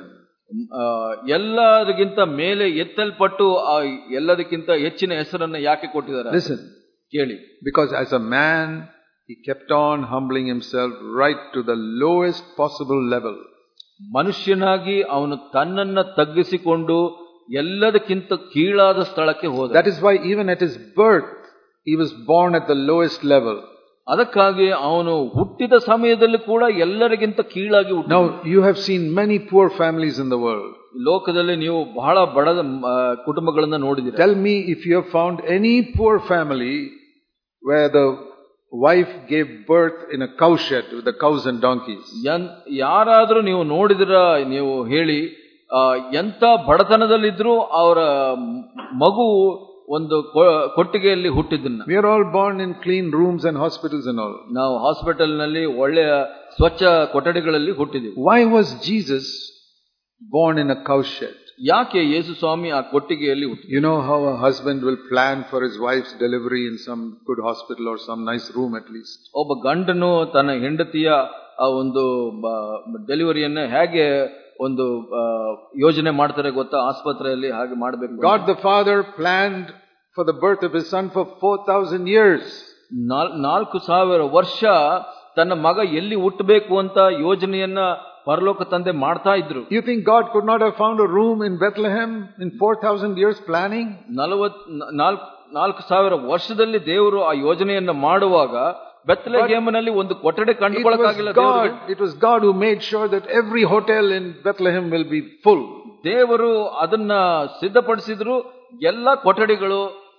Speaker 2: ಎಲ್ಲರಿಗಿಂತ ಮೇಲೆ ಎತ್ತಲ್ಪಟ್ಟು ಎಲ್ಲದಕ್ಕಿಂತ ಹೆಚ್ಚಿನ ಹೆಸರನ್ನ ಯಾಕೆ ಕೊಟ್ಟಿದ್ದಾರೆ?
Speaker 1: Listen,
Speaker 2: ಕೇಳಿ.
Speaker 1: Because as a man he kept on humbling himself right to the lowest possible level.
Speaker 2: ಮನುಷ್ಯನಾಗಿ ಅವನು ತನ್ನನ್ನ ತಗ್ಗಿಸಿಕೊಂಡು ಎಲ್ಲದಕ್ಕಿಂತ ಕೀಳಾದ ಸ್ಥಳಕ್ಕೆ ಹೋದ.
Speaker 1: That is why even at his birth he was born at the lowest level.
Speaker 2: ಅದಕ್ಕಾಗಿ ಅವನು ಹುಟ್ಟಿದ ಸಮಯದಲ್ಲಿ ಕೂಡ ಎಲ್ಲರಿಗಿಂತ ಕೀಳಾಗಿ ಹುಟ್ಟಿದ.
Speaker 1: Now you have seen many poor families in the world.
Speaker 2: ಲೋಕದಲ್ಲಿ ನೀವು ಬಹಳ ಬಡ ಕುಟುಂಬಗಳನ್ನ ನೋಡಿದ್ದೀರಿ.
Speaker 1: Tell me if you have found any poor family where the wife gave birth in a cow shed with the cows and donkeys.
Speaker 2: ಯಾರಾದ್ರೂ ನೀವು ನೋಡಿದಿರ, ನೀವು ಹೇಳಿ, ಎಂತ ಬಡತನದಲ್ಲಿದ್ರು ಅವರ ಮಗು ಒಂದು ಕೊಟ್ಟಿಗೆಯಲ್ಲಿ ಹುಟ್ಟಿದ್ದನ್ನ.
Speaker 1: We are all born in clean rooms and hospitals and all.
Speaker 2: ನಾವು ಹಾಸ್ಪಿಟಲ್ ನಲ್ಲಿ ಒಳ್ಳೆಯ ಸ್ವಚ್ಛ ಕೊಠಡಿಗಳಲ್ಲಿ ಹುಟ್ಟಿದೆವು.
Speaker 1: Why was Jesus born in a cow shed?
Speaker 2: ಯಾಕೆ ಯೇಸು ಸ್ವಾಮಿ ಆ ಕೊಟ್ಟಿಗೆಯಲ್ಲಿ ಹುಟ್ಟಿದ?
Speaker 1: You know how a husband will plan for his wife's delivery in some good hospital or some nice room at least.
Speaker 2: ಒಬ್ಬ ಗಂಡನು ತನ್ನ ಹೆಂಡತಿಯ ಆ ಒಂದು ಡೆಲಿವರಿಯನ್ನ ಹೇಗೆ ಒಂದು ಯೋಜನೆ ಮಾಡ್ತಾರೆ ಗೊತ್ತಾ? ಆಸ್ಪತ್ರೆಯಲ್ಲಿ ಹಾಗೆ ಮಾಡಬೇಕು.
Speaker 1: God the Father planned for the birth of his son for four thousand years.
Speaker 2: ನಾಲ್ಕು ಸಾವಿರ ವರ್ಷ ತನ್ನ ಮಗ ಎಲ್ಲಿ ಹುಟ್ಟಬೇಕು ಅಂತ ಯೋಜನೆಯನ್ನ ಪರಲೋಕ ತಂದೆ ಮಾಡ್ತಾ ಇದ್ರು.
Speaker 1: You think God could not have found a room in Bethlehem in four thousand years planning?
Speaker 2: ನಲವತ್ ನಾಲ್ಕು ನಾಲ್ಕು ಸಾವಿರ ವರ್ಷದಲ್ಲಿ ದೇವರು ಆ ಯೋಜನೆಯನ್ನ ಮಾಡುವಾಗ ಬೆತ್ಲೆಹೇಮಿನಲ್ಲಿ ಒಂದು ಕೊಠಡಿ ಕಂಡುಕೊಳ್ಳಕ್ಕಾಗಿಲ್ಲ.
Speaker 1: It was God who made sure that every hotel in Bethlehem will be full.
Speaker 2: ದೇವರು ಅದನ್ನ ಸಿದ್ಧಪಡಿಸಿದ್ರು. ಎಲ್ಲಾ ಕೊಠಡಿಗಳು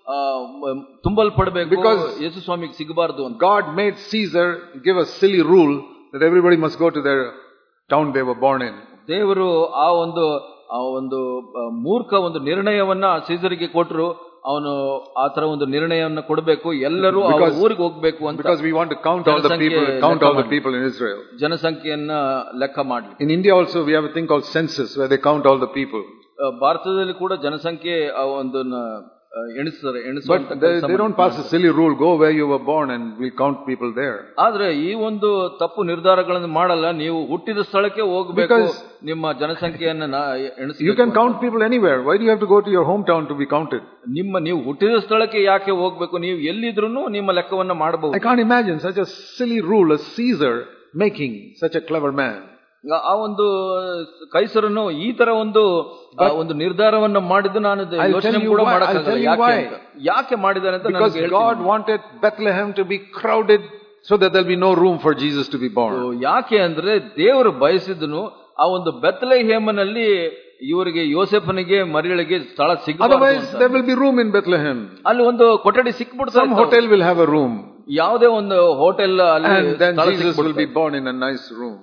Speaker 2: ತುಂಬಲ್ಪಡಬೇಕು, ಯೇಸು ಸ್ವಾಮಿಗೆ ಸಿಗಬಾರದು ಅಂತ.
Speaker 1: God made Caesar give a silly rule that everybody must go to their town they were born in.
Speaker 2: ದೇವರು ಆ ಒಂದು ಆ ಒಂದು ಮೂರ್ಖ ಒಂದು ನಿರ್ಣಯವನ್ನ ಸೀಸರಿಗೆ ಕೊಟ್ಟರು. ಅವನು ಆ ತರ ಒಂದು ನಿರ್ಣಯವನ್ನು ಕೊಡಬೇಕು, ಎಲ್ಲರೂ ಊರಿಗೆ ಹೋಗ್ಬೇಕು ಅಂತ.
Speaker 1: Because we want to count all the people, count all the people in Israel.
Speaker 2: ಜನಸಂಖ್ಯೆಯನ್ನ ಲೆಕ್ಕ ಮಾಡಿ.
Speaker 1: In India also we have a thing called census where they count all the people.
Speaker 2: ಭಾರತದಲ್ಲಿ ಕೂಡ ಜನಸಂಖ್ಯೆ ಒಂದು ಎಣಿಸ್ತಾರೆ.
Speaker 1: But they, they don't pass a silly rule, go where you were born and we'll count people there.
Speaker 2: ಆದ್ರೆ ಈ ಒಂದು ತಪ್ಪು ನಿರ್ಧಾರಗಳನ್ನು ಮಾಡಲ್ಲ. ನೀವು ಹುಟ್ಟಿದ ಸ್ಥಳಕ್ಕೆ ಹೋಗಬೇಕು, ನಿಮ್ಮ ಜನಸಂಖ್ಯೆಯನ್ನ ಎಣಿಸಬೇಕು.
Speaker 1: You can count people anywhere. Why do you have to go to your hometown to be counted?
Speaker 2: ನಿಮ್ಮ ನೀವು ಹುಟ್ಟಿದ ಸ್ಥಳಕ್ಕೆ ಯಾಕೆ ಹೋಗ್ಬೇಕು? ನೀವು ಎಲ್ಲಿದ್ರೂ ನಿಮ್ಮ ಲೆಕ್ಕವನ್ನ ಮಾಡಬಹುದು.
Speaker 1: I can't imagine such a silly rule, a Caesar making such a clever man.
Speaker 2: ಆ ಒಂದು ಕೈಸರನ್ನು ಈ ತರ ಒಂದು ಒಂದು ನಿರ್ಧಾರವನ್ನು ಮಾಡಿದ್ದು ನಾನು ಯೋಚನೆ ಕೂಡ ಮಾಡಕ್ಕಾಗಲ್ಲ. ಯಾಕೆ ಮಾಡಿದ್ದಾರೆ ಅಂತ
Speaker 1: ನನಗೆ ಹೇಳ್ತೀನಿ. God wanted Bethlehem to be crowded so that there'll be no room for Jesus to be born.
Speaker 2: ಯಾಕೆ ಅಂದ್ರೆ ದೇವರು ಬಯಸಿದನು ಆ ಒಂದು ಬೆತ್ಲೆಹೇಮನಲ್ಲಿ ಇವರಿಗೆ ಯೋಸೇಫನಿಗೆ ಮರಿಯಳಿಗೆ ಸ್ಥಳ ಸಿಗಬಾರದು.
Speaker 1: Otherwise there will be room in Bethlehem.
Speaker 2: ಅಲ್ಲಿ ಒಂದು ಕೊಠಡಿ ಸಿಕ್ಬಿಡ್ತಾರೆ.
Speaker 1: Some hotel will have a room.
Speaker 2: ಯಾವುದೇ ಒಂದು ಹೋಟೆಲ್ ಅಲ್ಲಿ,
Speaker 1: and then Jesus will be born in a nice room.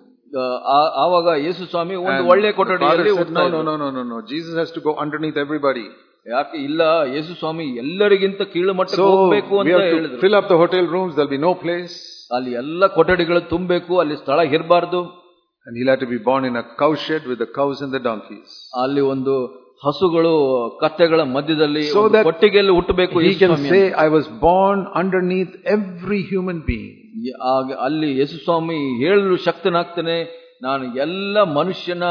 Speaker 2: ಆವಾಗ ಯೇಸು ಸ್ವಾಮಿ ಒಂದು ಒಳ್ಳೆ ಕೊಠಡಿಯಲ್ಲಿ.
Speaker 1: No no no no no no Jesus has to go underneath everybody.
Speaker 2: ಯಾಕೆ ಇಲ್ಲ, ಯೇಸು ಸ್ವಾಮಿ ಎಲ್ಲರಿಗಿಂತ ಕೀಳು ಮಟ್ಟಕ್ಕೆ ಹೋಗಬೇಕು ಅಂತ ಹೇಳಿದ್ರು.
Speaker 1: Fill up the hotel rooms, there'll be no place.
Speaker 2: ಅಲ್ಲಿ ಎಲ್ಲ ಕೊಠಡಿಗಳು ತುಂಬಬೇಕು, ಅಲ್ಲಿ ಸ್ಥಳ ಇರಬಾರದು.
Speaker 1: And he'll have to be born in a cow shed with the cows and the donkeys.
Speaker 2: ಅಲ್ಲಿ ಒಂದು ಹಸುಗಳು ಕತ್ತೆಗಳ ಮಧ್ಯದಲ್ಲಿ ಕೊಟ್ಟಿಗೆಯಲ್ಲಿ ಹುಟ್ಟಬೇಕು.
Speaker 1: He can say I was born underneath every human being.
Speaker 2: ಅಲ್ಲಿ ಯೇಸು ಸ್ವಾಮಿ ಹೇಳಲು ಶಕ್ತನಾಗ್ತಾನೆ, ನಾನು ಎಲ್ಲ ಮನುಷ್ಯನ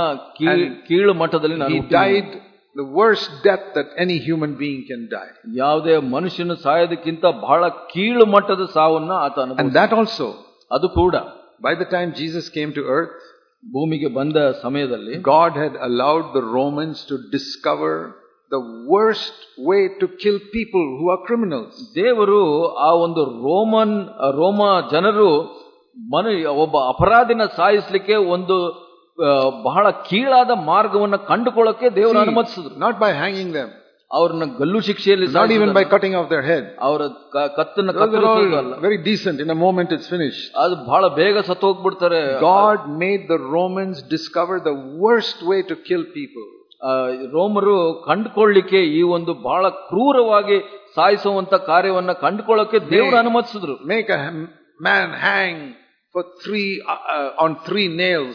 Speaker 2: ಕೀಳು ಮಟ್ಟದಲ್ಲಿ ನಾನು.
Speaker 1: He died the worst death that any human being can die.
Speaker 2: ಯಾವುದೇ ಮನುಷ್ಯನ ಸಾಯೋದಕ್ಕಿಂತ ಬಹಳ ಕೀಳು ಮಟ್ಟದ ಸಾವನ್ನ ಆತ ಅನುಭವಿಸಿದ.
Speaker 1: And that also,
Speaker 2: ಅದು ಕೂಡ
Speaker 1: by the time Jesus came to earth,
Speaker 2: ಭೂಮಿಗೆ ಬಂದ ಸಮಯದಲ್ಲಿ
Speaker 1: God had allowed the Romans to discover the worst way to kill people who are criminals.
Speaker 2: ದೇವರು ಆ ಒಂದು ರೋಮನ್ ರೋಮ ಜನರು ಮನ ಒಬ್ಬ ಅಪರಾಧಿನ ಸಾಯಿಸಲಿಕ್ಕೆ ಒಂದು ಬಹಳ ಕೀಳಾದ ಮಾರ್ಗವನ್ನು ಕಂಡುಕೊಳ್ಳಕ್ಕೆ ದೇವರು ಅನುಮತಿಸಿದ್ರು.
Speaker 1: Not by hanging them,
Speaker 2: ಅವ್ರನ್ನ ಗಲ್ಲು ಶಿಕ್ಷೆಯಲ್ಲಿ,
Speaker 1: not even by cutting off their head.
Speaker 2: ಅವರ ಕತ್ತನ್ನು ಕತ್ತರಿಸೋದಲ್ಲ.
Speaker 1: Very decent, in a moment it's finished.
Speaker 2: ಅದು ಬಹಳ ಬೇಗ ಸತ್ತು ಹೋಗ್ಬಿಡ್ತಾರೆ.
Speaker 1: God made the Romans discover the worst way to kill people.
Speaker 2: ರೋಮರು ಕಂಡುಕೊಳ್ಳಿಕ್ಕೆ ಈ ಒಂದು ಬಹಳ ಕ್ರೂರವಾಗಿ ಸಾಯಿಸುವಂತ ಕಾರ್ಯವನ್ನ ಕಂಡುಕೊಳ್ಳಕ್ಕೆ ದೇವರು ಅನುಮತಿಸಿದ್ರು.
Speaker 1: Make a man hang for three uh, on three nails.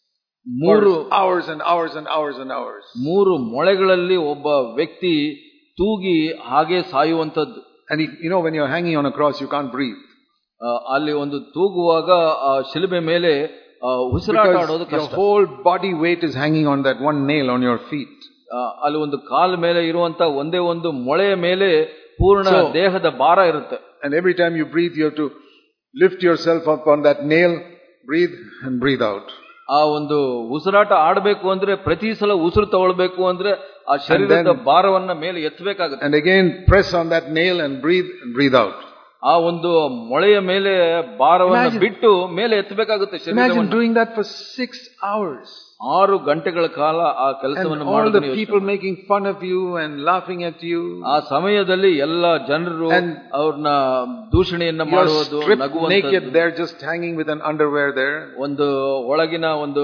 Speaker 1: ಮೂರು hours and hours and hours and hours.
Speaker 2: ಮೂರು ಮೊಳೆಗಳಲ್ಲಿ ಒಬ್ಬ ವ್ಯಕ್ತಿ ತೂಗಿ ಹಾಗೆ ಸಾಯುವಂತದ್ದು.
Speaker 1: And you know when you're hanging on a cross you can't breathe.
Speaker 2: ಅಲ್ಲಿ ಒಂದು ತೂಗುವಾಗ ಶಿಲುಬೆ ಮೇಲೆ ಉಸಿರಾಟ ಆಡೋದು ಕಷ್ಟ.
Speaker 1: Your whole body weight is hanging on that one nail on your feet.
Speaker 2: ಅಲ್ಲಿ ಒಂದು ಕಾಲ ಮೇಲೆ ಇರುವಂತ ಒಂದೇ ಒಂದು ಮೊಳೆಯ ಮೇಲೆ ಪೂರ್ಣ ದೇಹದ ಭಾರ ಇರುತ್ತೆ.
Speaker 1: And every time you breathe you have to lift yourself up on that nail, breathe and breathe out.
Speaker 2: ಆ ಒಂದು ಉಸಿರಾಟ ಆಡಬೇಕು ಅಂದ್ರೆ ಪ್ರತಿ ಸಲ ಉಸಿರು ತಗೊಳ್ಬೇಕು ಅಂದ್ರೆ ಆ ಶರೀರದ ಭಾರವನ್ನ ಮೇಲೆ ಎತ್ತಬೇಕಾಗುತ್ತೆ.
Speaker 1: And again press on that nail and breathe and breathe out.
Speaker 2: ಆ ಒಂದು ಮೊಳೆಯ ಮೇಲೆ ಭಾರವನ್ನು ಬಿಟ್ಟು ಮೇಲೆ ಎತ್ತಬೇಕಾಗುತ್ತೆ.
Speaker 1: Imagine doing that for six hours.
Speaker 2: ಆರು ಗಂಟೆಗಳ ಕಾಲ ಆ ಕೆಲಸವನ್ನು
Speaker 1: ಮಾಡೋದು. All the people making fun of you and laughing at you.
Speaker 2: ಆ ಸಮಯದಲ್ಲಿ ಎಲ್ಲ ಜನರು ಅವ್ರನ್ನ ದೂಷಣೆಯನ್ನ ಮಾಡುವುದು, ನಗುವಂತದ್ದು.
Speaker 1: Naked there just hanging with an underwear there.
Speaker 2: ಒಂದು ಒಳಗಿನ ಒಂದು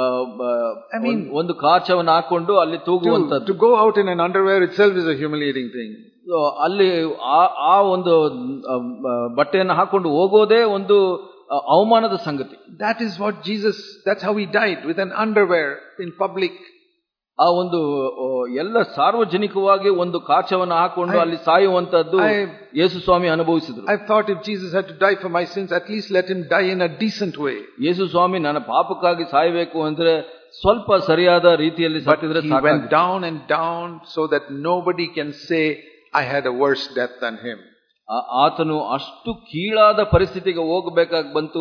Speaker 2: ಒಂದು ಕಾಚವನ್ನು ಹಾಕೊಂಡು ಅಲ್ಲಿ ತೂಗುವಂತದ್ದು.
Speaker 1: To go out in an underwear itself is a humiliating thing.
Speaker 2: ಅಲ್ಲಿ ಆ ಒಂದು ಬಟ್ಟೆಯನ್ನು ಹಾಕೊಂಡು ಹೋಗೋದೇ ಒಂದು ಅವಮಾನದ ಸಂಗತಿ.
Speaker 1: That is what Jesus, that's how he died, with an underwear in public.
Speaker 2: ಆ ಒಂದು ಎಲ್ಲ ಸಾರ್ವಜನಿಕವಾಗಿ ಒಂದು ಕಾಚವನ್ನು ಹಾಕೊಂಡು ಅಲ್ಲಿ ಸಾಯುವಂತದ್ದು ಯೇಸು ಸ್ವಾಮಿ ಅನುಭವಿಸಿದ್ರು.
Speaker 1: I thought if Jesus had to die for my sins, at least let him die in a decent way.
Speaker 2: ಯೇಸು ಸ್ವಾಮಿ ನನ್ನ ಪಾಪಕ್ಕಾಗಿ ಸಾಯಬೇಕು ಅಂದ್ರೆ ಸ್ವಲ್ಪ ಸರಿಯಾದ ರೀತಿಯಲ್ಲಿ ಸತ್ತಿದ್ರೆ ಸಾಕು.
Speaker 1: He went down and down so that nobody can say I had a worse death than him.
Speaker 2: ಆತನು ಅಷ್ಟು ಕೀಳಾದ ಪರಿಸ್ಥಿತಿಗೆ ಹೋಗಬೇಕಾಗಿ ಬಂತು.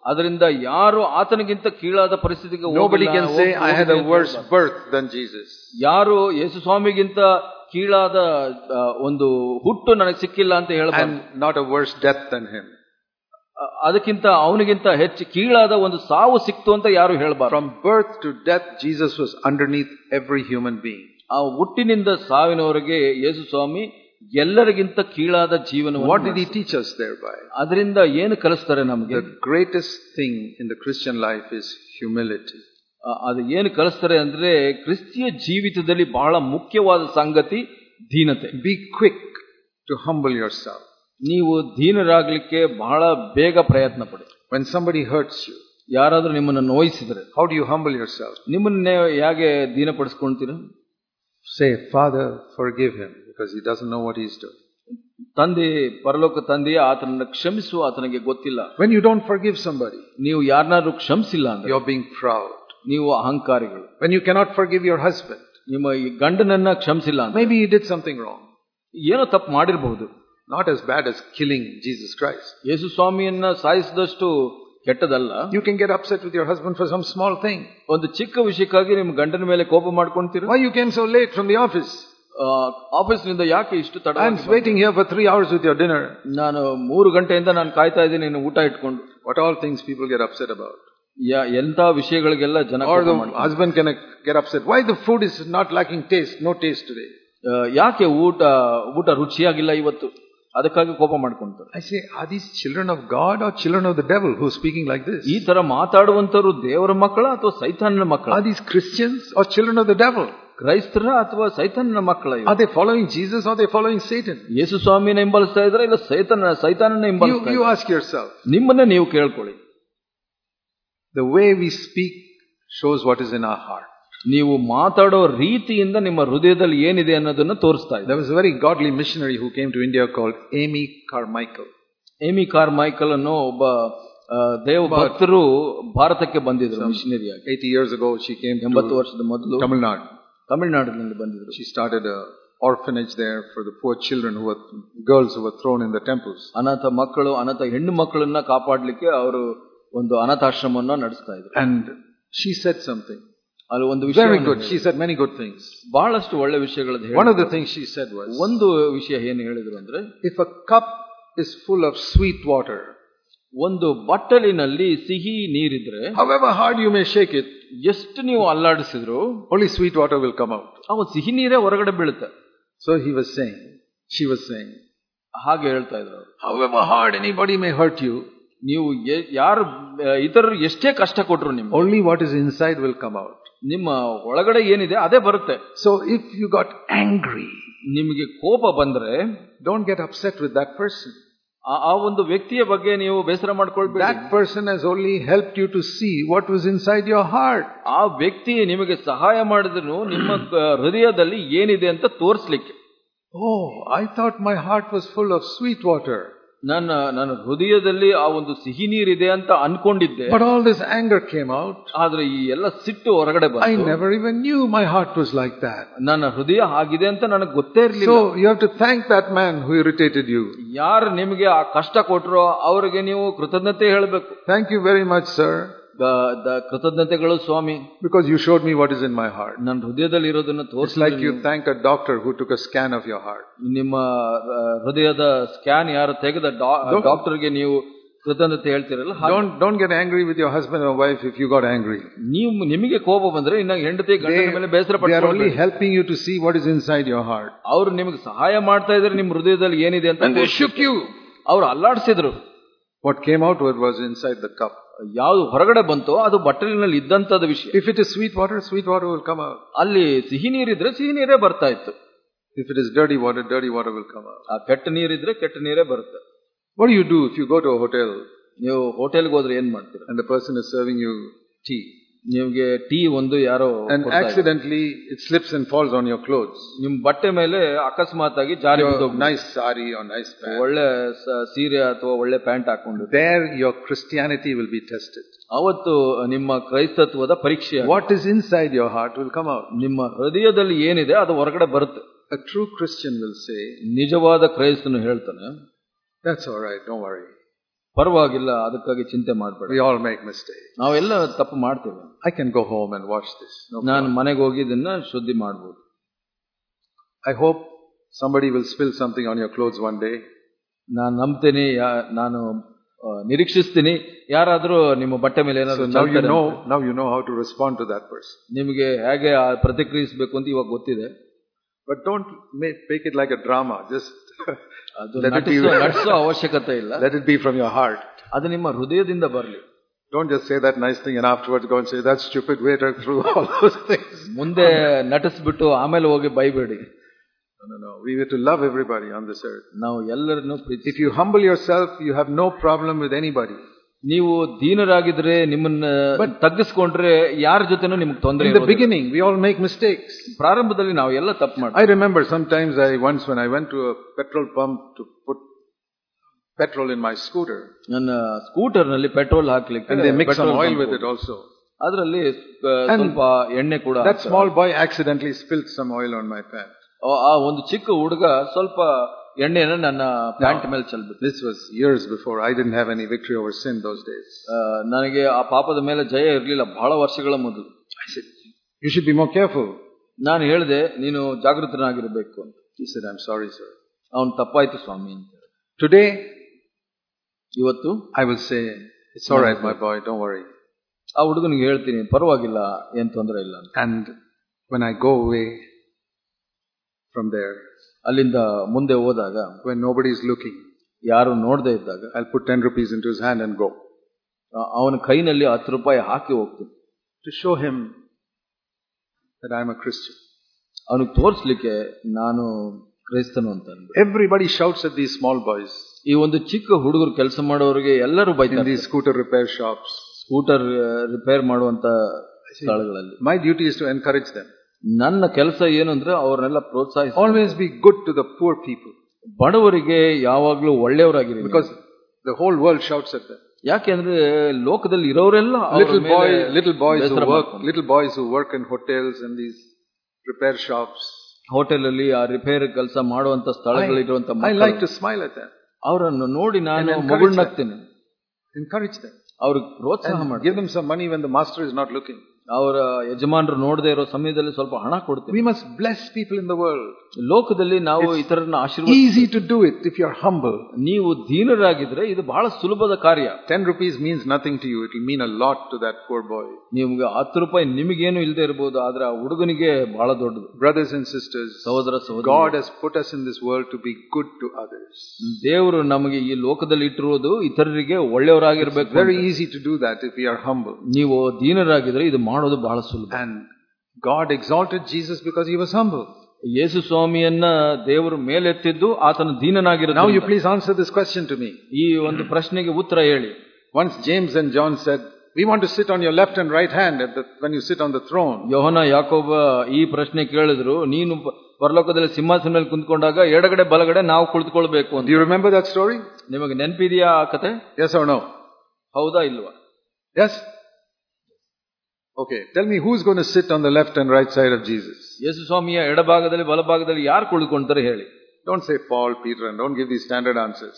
Speaker 2: ಅದರಿಂದ ಯಾರು ಆತನಿಗಿಂತ ಕೀಳಾದ ಪರಿಸ್ಥಿತಿಗೆ
Speaker 1: Nobody can say, I had a worse birth than Jesus.
Speaker 2: ಯಾರು ಯೇಸು ಸ್ವಾಮಿಗಿಂತ ಕೀಳಾದ ಒಂದು ಹುಟ್ಟು ನನಗೆ ಸಿಕ್ಕಿಲ್ಲ ಅಂತ ಹೇಳಬಾರದು.
Speaker 1: And not a worse death than him.
Speaker 2: ಅದಕ್ಕಿಂತ ಅವನಿಗಿಂತ ಹೆಚ್ಚು ಕೀಳಾದ ಒಂದು ಸಾವು ಸಿಕ್ತು ಅಂತ ಯಾರು ಹೇಳಬಾರದು.
Speaker 1: From birth to death, Jesus was underneath every human being.
Speaker 2: ಆ ಹುಟ್ಟಿನಿಂದ ಸಾವಿನವರೆಗೆ ಯೇಸು ಸ್ವಾಮಿ ಎಲ್ಲರಿಗಿಂತ ಕೀಳಾದ ಜೀವನವನ್ನು.
Speaker 1: What did he teach us thereby?
Speaker 2: ಅದರಿಂದ ಏನು ಕಲಿಸ್ತಾರೆ ನಮಗೆ?
Speaker 1: The greatest thing in the Christian life is humility.
Speaker 2: ಅದು ಏನು ಕಲಿಸ್ತಾರೆ ಅಂದ್ರೆ ಕ್ರಿಸ್ತಿಯ ಜೀವಿತದಲ್ಲಿ ಬಹಳ ಮುಖ್ಯವಾದ ಸಂಗತಿ ದೀನತೆ.
Speaker 1: Be quick to humble yourself.
Speaker 2: ನೀವು ದೀನರಾಗಲಿಕ್ಕೆ ಬಹಳ ಬೇಗ ಪ್ರಯತ್ನ ಪಡಿ.
Speaker 1: When somebody hurts you,
Speaker 2: ಯಾರಾದ್ರೂ ನಿಮ್ಮನ್ನು ನೋಯಿಸಿದ್ರೆ,
Speaker 1: how do you humble yourself?
Speaker 2: ನಿಮ್ಮನ್ನೇ ಹೇಗೆ ದೀನಪಡಿಸ್ಕೊಳ್ತೀರಾ?
Speaker 1: Say, Father, forgive him because he doesn't know what he's doing.
Speaker 2: ತಂದೆ, ಪರಲೋಕ ತಂದೆಯೇ ಆತನನ್ನು ಕ್ಷಮಿಸು, ಆತನಿಗೆ ಗೊತ್ತಿಲ್ಲ.
Speaker 1: When you don't forgive somebody,
Speaker 2: ನೀವು ಯಾರನ್ನಾದ್ರೂ ಕ್ಷಮಿಸಿಲ್ಲ ಅಂದ್ರೆ
Speaker 1: you're being proud.
Speaker 2: ನೀವು ಅಹಂಕಾರಿಗಳು.
Speaker 1: When you cannot forgive your husband,
Speaker 2: ನಿಮ್ಮ ಈ ಗಂಡನನ್ನ ಕ್ಷಮಿಸಿಲ್ಲ ಅಂದ್ರೆ
Speaker 1: maybe he did something wrong.
Speaker 2: ಏನೋ ತಪ್ಪು ಮಾಡಿರಬಹುದು.
Speaker 1: Not as bad as killing Jesus Christ.
Speaker 2: Yesu ಸ್ವಾಮಿಯನ್ನ ಸಾಯಿಸಿದಷ್ಟು ಕೆಟ್ಟದಲ್ಲ.
Speaker 1: You can get upset with your husband for some small thing.
Speaker 2: ಒಂದು ಚಿಕ್ಕ ವಿಷಯಕ್ಕಾಗಿ ನಿಮ್ಮ ಗಂಡನ ಮೇಲೆ ಕೋಪ ಮಾಡ್ಕೊಂತೀರಾ?
Speaker 1: Why you came so late from the office?
Speaker 2: Office ನಿಂದ ಯಾಕೆ ಇಷ್ಟು ತಡ?
Speaker 1: I'm waiting here for three hours with your dinner.
Speaker 2: ನಾನು ಮೂರು ಗಂಟೆಯಿಂದ ನಾನು ಕಾಯ್ತಾ ಇದ್ದೀನಿ ನೀನು ಊಟ ಇಟ್ಕೊಂಡು.
Speaker 1: What all things people get upset about.
Speaker 2: ಎಂತ ವಿಷಯಗಳಿಗೆಲ್ಲ ಜನ.
Speaker 1: Or the husband can get upset. Why the food is not lacking taste? No taste today.
Speaker 2: ಯಾಕೆ ಊಟ ಊಟ ರುಚಿಯಾಗಿಲ್ಲ ಇವತ್ತು? ಅದಕ್ಕಾಗಿ ಕೋಪ ಮಾಡ್ಕೊಂತಾರೆ.
Speaker 1: I say, are these children of God or children of the devil who are speaking like this?
Speaker 2: ಈ ತರ ಮಾತಾಡುವಂತರು ದೇವರ ಮಕ್ಕಳ ಅಥವಾ ಸೈತಾನನ ಮಕ್ಕಳ?
Speaker 1: Are these Christians or children of the devil?
Speaker 2: ಕ್ರೈಸ್ತರ ಅಥವಾ ಸೈತಾನನ ಮಕ್ಕಳ?
Speaker 1: Are they following Jesus or are they following Satan?
Speaker 2: ಯೇಸು ಸ್ವಾಮಿನ ಹಿಂಬಾಲಿಸ್ತಾ ಇದ್ದಾರೆ ಇಲ್ಲ ಸೈತಾನ ಸೈತಾನನ ಹಿಂಬಾಲಿಸ್ತಾ ಇದ್ದಾರೆ?
Speaker 1: You ask yourself.
Speaker 2: ನಿಮ್ಮನ್ನೇ ನೀವು ಕೇಳ್ಕೊಳ್ಳಿ.
Speaker 1: The way we speak shows what is in our heart.
Speaker 2: ನೀವು ಮಾತಾಡೋ ರೀತಿಯಿಂದ ನಿಮ್ಮ ಹೃದಯದಲ್ಲಿ ಏನಿದೆ ಅನ್ನೋದನ್ನು ತೋರಿಸ್ತಾ ಇದೆ.
Speaker 1: There was a very godly missionary who came to India called Amy Carmichael.
Speaker 2: Amy Carmichael ಅನ್ನೋ ಒಬ್ಬ ದೇವ ಭಕ್ತರು ಭಾರತಕ್ಕೆ ಬಂದಿದ್ರು ಮಿಷನರಿ ಆಗಿ.
Speaker 1: eighty years ago she came to
Speaker 2: ಎಂಬತ್ತು ವರ್ಷದ ಮೊದಲು
Speaker 1: Tamil Nadu.
Speaker 2: ತಮಿಳುನಾಡಿನಿಂದ ಬಂದಿದ್ರು.
Speaker 1: She started a orphanage there for the poor children who were girls who were thrown in the temples.
Speaker 2: ಅನಾಥ ಮಕ್ಕಳು, ಅನಾಥ ಹೆಣ್ಣು ಮಕ್ಕಳನ್ನ ಕಾಪಾಡಲಿಕ್ಕೆ ಅವರು ಒಂದು ಅನಾಥಾಶ್ರಮವನ್ನು ನಡೆಸ್ತಾ ಇದ್ರು.
Speaker 1: And she said something.
Speaker 2: ಅಲ್ಲಿ ಒಂದು ವಿಷಯ,
Speaker 1: very good. She said many good things.
Speaker 2: ಬಹಳಷ್ಟು ಒಳ್ಳೆ ವಿಷಯಗಳನ್ನು ಹೇಳಿದ್ರು.
Speaker 1: One of the things she said was,
Speaker 2: ಒಂದು ವಿಷಯ ಏನು ಹೇಳಿದ್ರು ಅಂದ್ರೆ,
Speaker 1: if a cup is full of sweet water,
Speaker 2: ಒಂದು ಬಟ್ಟಲಿನಲ್ಲಿ ಸಿಹಿ ನೀರಿದ್ರೆ,
Speaker 1: however hard you may shake it,
Speaker 2: ಎಷ್ಟು ನೀವು ಅಲ್ಲಾಡಿಸಿದ್ರು
Speaker 1: only sweet water will come out.
Speaker 2: ಅವ ಸಿಹಿ ನೀರೇ ಹೊರಗಡೆ ಬೀಳುತ್ತೆ.
Speaker 1: So he was saying, she was saying,
Speaker 2: ಹಾಗೆ ಹೇಳ್ತಾ ಇದ್ರು,
Speaker 1: however hard anybody may hurt you,
Speaker 2: ನೀವು ಯಾರು ಇತರರು ಎಷ್ಟೇ ಕಷ್ಟ ಕೊಟ್ರು ನಿಮ್ಗೆ,
Speaker 1: only what is inside will come out.
Speaker 2: ನಿಮ್ಮ ಒಳಗಡೆ ಏನಿದೆ ಅದೇ ಬರುತ್ತೆ.
Speaker 1: So if you got angry,
Speaker 2: ನಿಮಗೆ ಕೋಪ ಬಂದ್ರೆ
Speaker 1: don't get upset with that person.
Speaker 2: ಆ ಒಂದು ವ್ಯಕ್ತಿಯ ಬಗ್ಗೆ ನೀವು ಬೇಸರ ಮಾಡ್ಕೊಳ್ಬೇಡಿ.
Speaker 1: That person has only helped you to see what was inside your heart.
Speaker 2: ಆ ವ್ಯಕ್ತಿ ನಿಮಗೆ ಸಹಾಯ ಮಾಡಿದ್ರು ನಿಮ್ಮ ಹೃದಯದಲ್ಲಿ ಏನಿದೆ ಅಂತ ತೋರಿಸ್ಲಿಕ್ಕೆ.
Speaker 1: Oh, I thought my heart was full of sweet water.
Speaker 2: ನನ್ನ ನನ್ನ ಹೃದಯದಲ್ಲಿ ಆ ಒಂದು ಸಿಹಿ ನೀರಿದೆ ಅಂತ ಅನ್ಕೊಂಡಿದ್ದೆ.
Speaker 1: But all this anger came out.
Speaker 2: ಆದ್ರೆ ಈ ಎಲ್ಲ ಸಿಟ್ಟು ಹೊರಗಡೆ ಬಂತು.
Speaker 1: I never even knew my heart was like that.
Speaker 2: ನನ್ನ ಹೃದಯ ಆಗಿದೆ ಅಂತ ನನಗೆ ಗೊತ್ತೇ ಇರಲಿಲ್ಲ.
Speaker 1: So you have to thank that man who irritated you.
Speaker 2: ಯಾರು ನಿಮಗೆ ಆ ಕಷ್ಟ ಕೊಟ್ರೋ ಅವರಿಗೆ ನೀವು ಕೃತಜ್ಞತೆ ಹೇಳಬೇಕು.
Speaker 1: Thank you very much, sir.
Speaker 2: ಕೃತಜ್ಞತೆಗಳು Swami,
Speaker 1: because you showed me what is in my heart.
Speaker 2: ನನ್ನ ಹೃದಯದಲ್ಲಿ ಇರೋದನ್ನ ತೋರಿಸಿ.
Speaker 1: It's like you thank a doctor who took a scan of your heart.
Speaker 2: ನಿಮ್ಮ ಹೃದಯದ ಸ್ಕ್ಯಾನ್ ಯಾರು ತೆಗೆದ ಡಾಕ್ಟರ್ಗೆ ನೀವು ಕೃತಜ್ಞತೆ ಹೇಳ್ತಿರಲ್ಲ.
Speaker 1: Don't don't get angry with your husband or wife if you got angry.
Speaker 2: ನೀವು ನಿಮಗೆ ಕೋಪ ಬಂದ್ರೆ ಇನ್ನ ಹೆಂಡತಿ ಗಂಡನ ಮೇಲೆ ಬೇಸರ ಪಡ್ತಾರೆ.
Speaker 1: They are only helping you to see what is inside your heart.
Speaker 2: ಅವರು ನಿಮಗೆ ಸಹಾಯ ಮಾಡ್ತಾ ಇದ್ದಾರೆ ನಿಮ್ಮ ಹೃದಯದಲ್ಲಿ ಏನಿದೆ ಅಂತ.
Speaker 1: And they shook you.
Speaker 2: ಅವರು ಅಲ್ಲಾಡಿಸಿದ್ರು.
Speaker 1: What came out was inside the cup.
Speaker 2: ಯಾವುದು ಹೊರಗಡೆ ಬಂತೋ ಅದು ಬಟ್ಟಲಿನಲ್ಲಿ ಇದ್ದಂತದ ವಿಷಯ.
Speaker 1: If it is sweet water, sweet water will come out.
Speaker 2: ಅಲ್ಲಿ ಸಿಹಿ ನೀರಿದ್ರೆ ಸಿಹಿ ನೀರೇ ಬರ್ತಾ ಇತ್ತು.
Speaker 1: If it is dirty water, dirty water will come out.
Speaker 2: ಆ ಕೆಟ್ಟ ನೀರಿದ್ರೆ ಕೆಟ್ಟ ನೀರೇ ಬರುತ್ತೆ.
Speaker 1: What do you do if you go to a hotel?
Speaker 2: ನೀವು ಹೋಟೆಲ್ಗೆ ಹೋದ್ರೆ ಏನ್ ಮಾಡ್ತೀರಾ?
Speaker 1: And the person is serving you tea.
Speaker 2: ನಿಮ್ಗೆ ಟೀ ಒಂದು ಯಾರೋ
Speaker 1: and accidentally it slips and falls on your clothes.
Speaker 2: ನಿಮ್ ಬಟ್ಟೆ ಮೇಲೆ ಅಕಸ್ಮಾತ್ ಆಗಿ ಜಾರಿ ಬಿದ್ದೋಗಿ.
Speaker 1: Nice sari or nice pant.
Speaker 2: ಒಳ್ಳೆ ಸೀರೆ ಅಥವಾ ಒಳ್ಳೆ ಪ್ಯಾಂಟ್ ಹಾಕೊಂಡು.
Speaker 1: There your Christianity will be tested.
Speaker 2: ಅವತ್ತು ನಿಮ್ಮ ಕ್ರೈಸ್ತತ್ವದ ಪರೀಕ್ಷೆ.
Speaker 1: What is inside your heart will come out.
Speaker 2: ನಿಮ್ಮ ಹೃದಯದಲ್ಲಿ ಏನಿದೆ ಅದು ಹೊರಗಡೆ ಬರುತ್ತೆ.
Speaker 1: A true Christian will say,
Speaker 2: ನಿಜವಾದ ಕ್ರೈಸ್ತನು ಹೇಳ್ತಾನೆ,
Speaker 1: that's all right, don't worry.
Speaker 2: ಪರವಾಗಿಲ್ಲ, ಅದಕ್ಕಾಗಿ ಚಿಂತೆ ಮಾಡಬೇಡ.
Speaker 1: We all make mistakes.
Speaker 2: ನಾವೆಲ್ಲ ತಪ್ಪು ಮಾಡ್ತೇವೆ.
Speaker 1: I can go home and watch this. No
Speaker 2: ನಾನು ಮನೆಗೆ ಹೋಗಿ ಇದನ್ನ ಶುದ್ಧಿ ಮಾಡಬಹುದು.
Speaker 1: I hope somebody will spill something on your clothes one day. ನಾನು
Speaker 2: ನಂಬ್ತೀನಿ, ನಾನು ನಿರೀಕ್ಷಿಸ್ತೀನಿ ಯಾರಾದ್ರೂ ನಿಮ್ಮ ಬಟ್ಟೆ ಮೇಲೆ ಏನಾದ್ರು.
Speaker 1: Now you know, now you know how to respond to that person.
Speaker 2: ನಿಮಗೆ ಹೇಗೆ ಪ್ರತಿಕ್ರಿಯಿಸಬೇಕು ಅಂತ ಇವಾಗ ಗೊತ್ತಿದೆ.
Speaker 1: But don't make, make it like a drama. Just
Speaker 2: ನಟಿಸೋ ಅವಶ್ಯಕತೆ ಇಲ್ಲ.
Speaker 1: Let it be from your heart.
Speaker 2: ಅದು ನಿಮ್ಮ ಹೃದಯದಿಂದ ಬರಲಿ.
Speaker 1: Don't just say that nice thing and afterwards go and say that stupid waiter through all those things.
Speaker 2: ಮುಂದೆ ನಟಿಸ್ಬಿಟ್ಟು ಆಮೇಲೆ ಹೋಗಿ ಬೈಬೇಡಿ.
Speaker 1: No, no, no. We have to love everybody on this earth.
Speaker 2: ನಾವು ಎಲ್ಲರನ್ನು ಪ್ರೀತಿ.
Speaker 1: If you humble yourself, you have no problem with anybody.
Speaker 2: ನೀವು ದೀನರಾಗಿದ್ರೆ, ನಿಮ್ಮನ್ನ ತಗ್ಗಿಸ್ಕೊಂಡ್ರೆ ಯಾರ ಜೊತೆನೂ ನಿಮ್ಗೆ ತೊಂದರೆ ಇಲ್ಲ.
Speaker 1: In the beginning, we all make mistakes.
Speaker 2: ಪ್ರಾರಂಭದಲ್ಲಿ ನಾವು ಎಲ್ಲ ತಪ್ಪು ಮಾಡ್ತೀವಿ.
Speaker 1: I remember sometimes I once when I went to a petrol pump to put petrol in my scooter.
Speaker 2: ನನ್ನ ಸ್ಕೂಟರ್ ನಲ್ಲಿ ಪೆಟ್ರೋಲ್ ಹಾಕ್ಲಿಕ್ಕೆ
Speaker 1: and they mix some oil with it also.
Speaker 2: ಅದರಲ್ಲಿ ಸ್ವಲ್ಪ ಎಣ್ಣೆ ಕೂಡ.
Speaker 1: That small boy accidentally spilled some oil on my pant.
Speaker 2: ಆ ಒಂದು ಚಿಕ್ಕ ಹುಡುಗ ಸ್ವಲ್ಪ ಎಣ್ಣೆಯನ್ನು ನನ್ನ ಪ್ಯಾಂಟ್ ಮೇಲೆ ಚೆಲ್ಬಿಟ್ಟು.
Speaker 1: This was years before. I didn't have any victory over sin those days.
Speaker 2: ನನಗೆ ಆ ಪಾಪದ ಮೇಲೆ ಜಯ ಇರಲಿಲ್ಲ, ಬಹಳ ವರ್ಷಗಳ ಮೊದಲು.
Speaker 1: I said, you should be more careful.
Speaker 2: ನಾನು ಹೇಳಿದೆ, ನೀನು ಜಾಗೃತನಾಗಿರಬೇಕು ಅಂತ.
Speaker 1: He said, I'm sorry, sir.
Speaker 2: ಅವನು ತಪ್ಪಾಯ್ತು ಸ್ವಾಮಿ ಅಂತ.
Speaker 1: Today,
Speaker 2: ಇವತ್ತು
Speaker 1: I will say, it's all right, my boy, don't worry.
Speaker 2: ಆ ಹುಡುಗನಿಗೆ ಹೇಳ್ತೀನಿ, ಪರವಾಗಿಲ್ಲ, ಏನ್ ತೊಂದರೆ ಇಲ್ಲ.
Speaker 1: And when I go away from there,
Speaker 2: ಅಲ್ಲಿಂದ ಮುಂದೆ ಹೋದಾಗ,
Speaker 1: when nobody is looking,
Speaker 2: ಯಾರು ನೋಡದೆ ಇದ್ದಾಗ,
Speaker 1: I'll put ten rupees into his hand and go.
Speaker 2: ಅವನ ಕೈನಲ್ಲಿ ಹತ್ತು ರೂಪಾಯಿ ಹಾಕಿ ಹೋಗ್ತೀನಿ.
Speaker 1: To show him that I'm a Christian.
Speaker 2: ಅವನಿಗೆ ತೋರಿಸ್ಲಿಕ್ಕೆ ನಾನು ಕ್ರೈಸ್ತನು ಅಂತ.
Speaker 1: Everybody shouts at these small boys.
Speaker 2: ಈ ಒಂದು ಚಿಕ್ಕ ಹುಡುಗರು ಕೆಲಸ ಮಾಡೋರಿಗೆ ಎಲ್ಲರೂ ಬೈತಾರೆ.
Speaker 1: In these scooter repair shops,
Speaker 2: scooter repair ಮಾಡುವಂತ ಸ್ಥಳಗಳಲ್ಲಿ.
Speaker 1: My duty is to encourage them.
Speaker 2: ನನ್ನ ಕೆಲಸ ಏನು ಅಂದ್ರೆ ಅವರನ್ನೆಲ್ಲ ಪ್ರೋತ್ಸಾಹಿಸಿ.
Speaker 1: Always be good to the poor people.
Speaker 2: ಬಡವರಿಗೆ ಯಾವಾಗ್ಲೂ ಒಳ್ಳೆಯವರಾಗಿರಿ.
Speaker 1: Because the whole world shouts at them.
Speaker 2: ಯಾಕೆಂದ್ರೆ ಲೋಕದಲ್ಲಿ ಇರೋರೆಲ್ಲ
Speaker 1: little boy little boys who work little boys who work in hotels and these repair shops.
Speaker 2: Hotel ಅಲ್ಲಿ ಆ ರಿಪೇರ್ ಕೆಲಸ ಮಾಡುವಂತ ಸ್ಥಳಗಳಿರುವಂತ
Speaker 1: ಮಕ್ಕಳು, I like to smile at them.
Speaker 2: ಅವರನ್ನು ನೋಡಿ ನಾನು ಮುಗುಳ್ನಗ್ತೀನಿ.
Speaker 1: Encourage them.
Speaker 2: ಅವ್ರಿಗೆ ಪ್ರೋತ್ಸಾಹ ಮಾಡಿ.
Speaker 1: Give them some money when the master is not looking.
Speaker 2: ಅವರ ಯಜಮಾನರು ನೋಡದೆ ಇರೋ ಸಮಯದಲ್ಲಿ ಸ್ವಲ್ಪ ಹಣ ಕೊಡ್ತೀವಿ.
Speaker 1: We must bless people in the world.
Speaker 2: ಲೋಕದಲ್ಲಿ ನಾವು ಇತರರನ್ನ ಆಶೀರ್ವಾದ.
Speaker 1: Easy to do it if you are humble.
Speaker 2: ನೀವು ದೀನರಾಗಿದ್ರೆ ಇದು ಬಹಳ ಸುಲಭದ ಕಾರ್ಯ.
Speaker 1: ten rupees means nothing to you. It will mean a lot to that poor boy.
Speaker 2: ನಿಮಗೆ ಹತ್ತು ರೂಪಾಯಿ ನಿಮಗೇನು ಇಲ್ಲದೆ ಇರಬಹುದು, ಆದ್ರೆ ಆ ಹುಡುಗನಿಗೆ ಬಹಳ ದೊಡ್ಡದು.
Speaker 1: Brothers and sisters,
Speaker 2: ಸಹೋದರ ಸಹೋದರಿ,
Speaker 1: God has put us in this world to be good to others.
Speaker 2: ದೇವರು ನಮಗೆ ಈ ಲೋಕದಲ್ಲಿ ಇಟ್ಟಿರುವುದು ಇತರರಿಗೆ ಒಳ್ಳೆಯವರಾಗಿರಬೇಕು.
Speaker 1: Very easy to do that if we are humble.
Speaker 2: ನೀವು ದೀನರಾಗಿದ್ರೆ ಇದು ಮಾಡೋದು ಬಹಳ ಸುಲಭ.
Speaker 1: And God exalted Jesus because he was humble.
Speaker 2: ಯೇಸು ಸ್ವಾಮಿಯನ್ನ ದೇವರು ಮೇಲೆತ್ತಿದ್ದು ಆತನ ದೀನನಾಗಿರೋದು.
Speaker 1: Now you please answer this question to me.
Speaker 2: ಈ ಒಂದು ಪ್ರಶ್ನೆಗೆ ಉತ್ತರ ಹೇಳಿ.
Speaker 1: Once James and John said, we want to sit on your left and right hand at the, when you sit on the throne.
Speaker 2: ಯೋಹನ ಯಾಕೋಬ ಈ ಪ್ರಶ್ನೆ ಕೇಳಿದ್ರು, ನೀನು ಪರಲೋಕದಲ್ಲಿ ಸಿಂಹಾಸನ ಮೇಲೆ ಕುಂತ್ಕೊಂಡಾಗ ಎಡಗಡೆ ಬಲಗಡೆ ನಾವು ಕುಳಿತುಕೊಳ್ಳಬೇಕು ಅಂತ.
Speaker 1: Do you remember that story?
Speaker 2: ನಿಮಗೆ ನೆನಪಿದೆಯಾ ಆ ಕತೆ?
Speaker 1: Yes or no?
Speaker 2: ಹೌದಾ ಇಲ್ವಾ?
Speaker 1: Yes. Okay, tell me who's going to sit on the left and right side of Jesus?
Speaker 2: ಯೇಸು ಸ್ವಾಮಿಯ ಎಡಭಾಗದಲ್ಲಿ ಬಲಭಾಗದಲ್ಲಿ ಯಾರು ಕುಳಿತುಕೊಂತಾರೆ ಹೇಳಿ.
Speaker 1: Don't say Paul, Peter, and don't give these standard answers.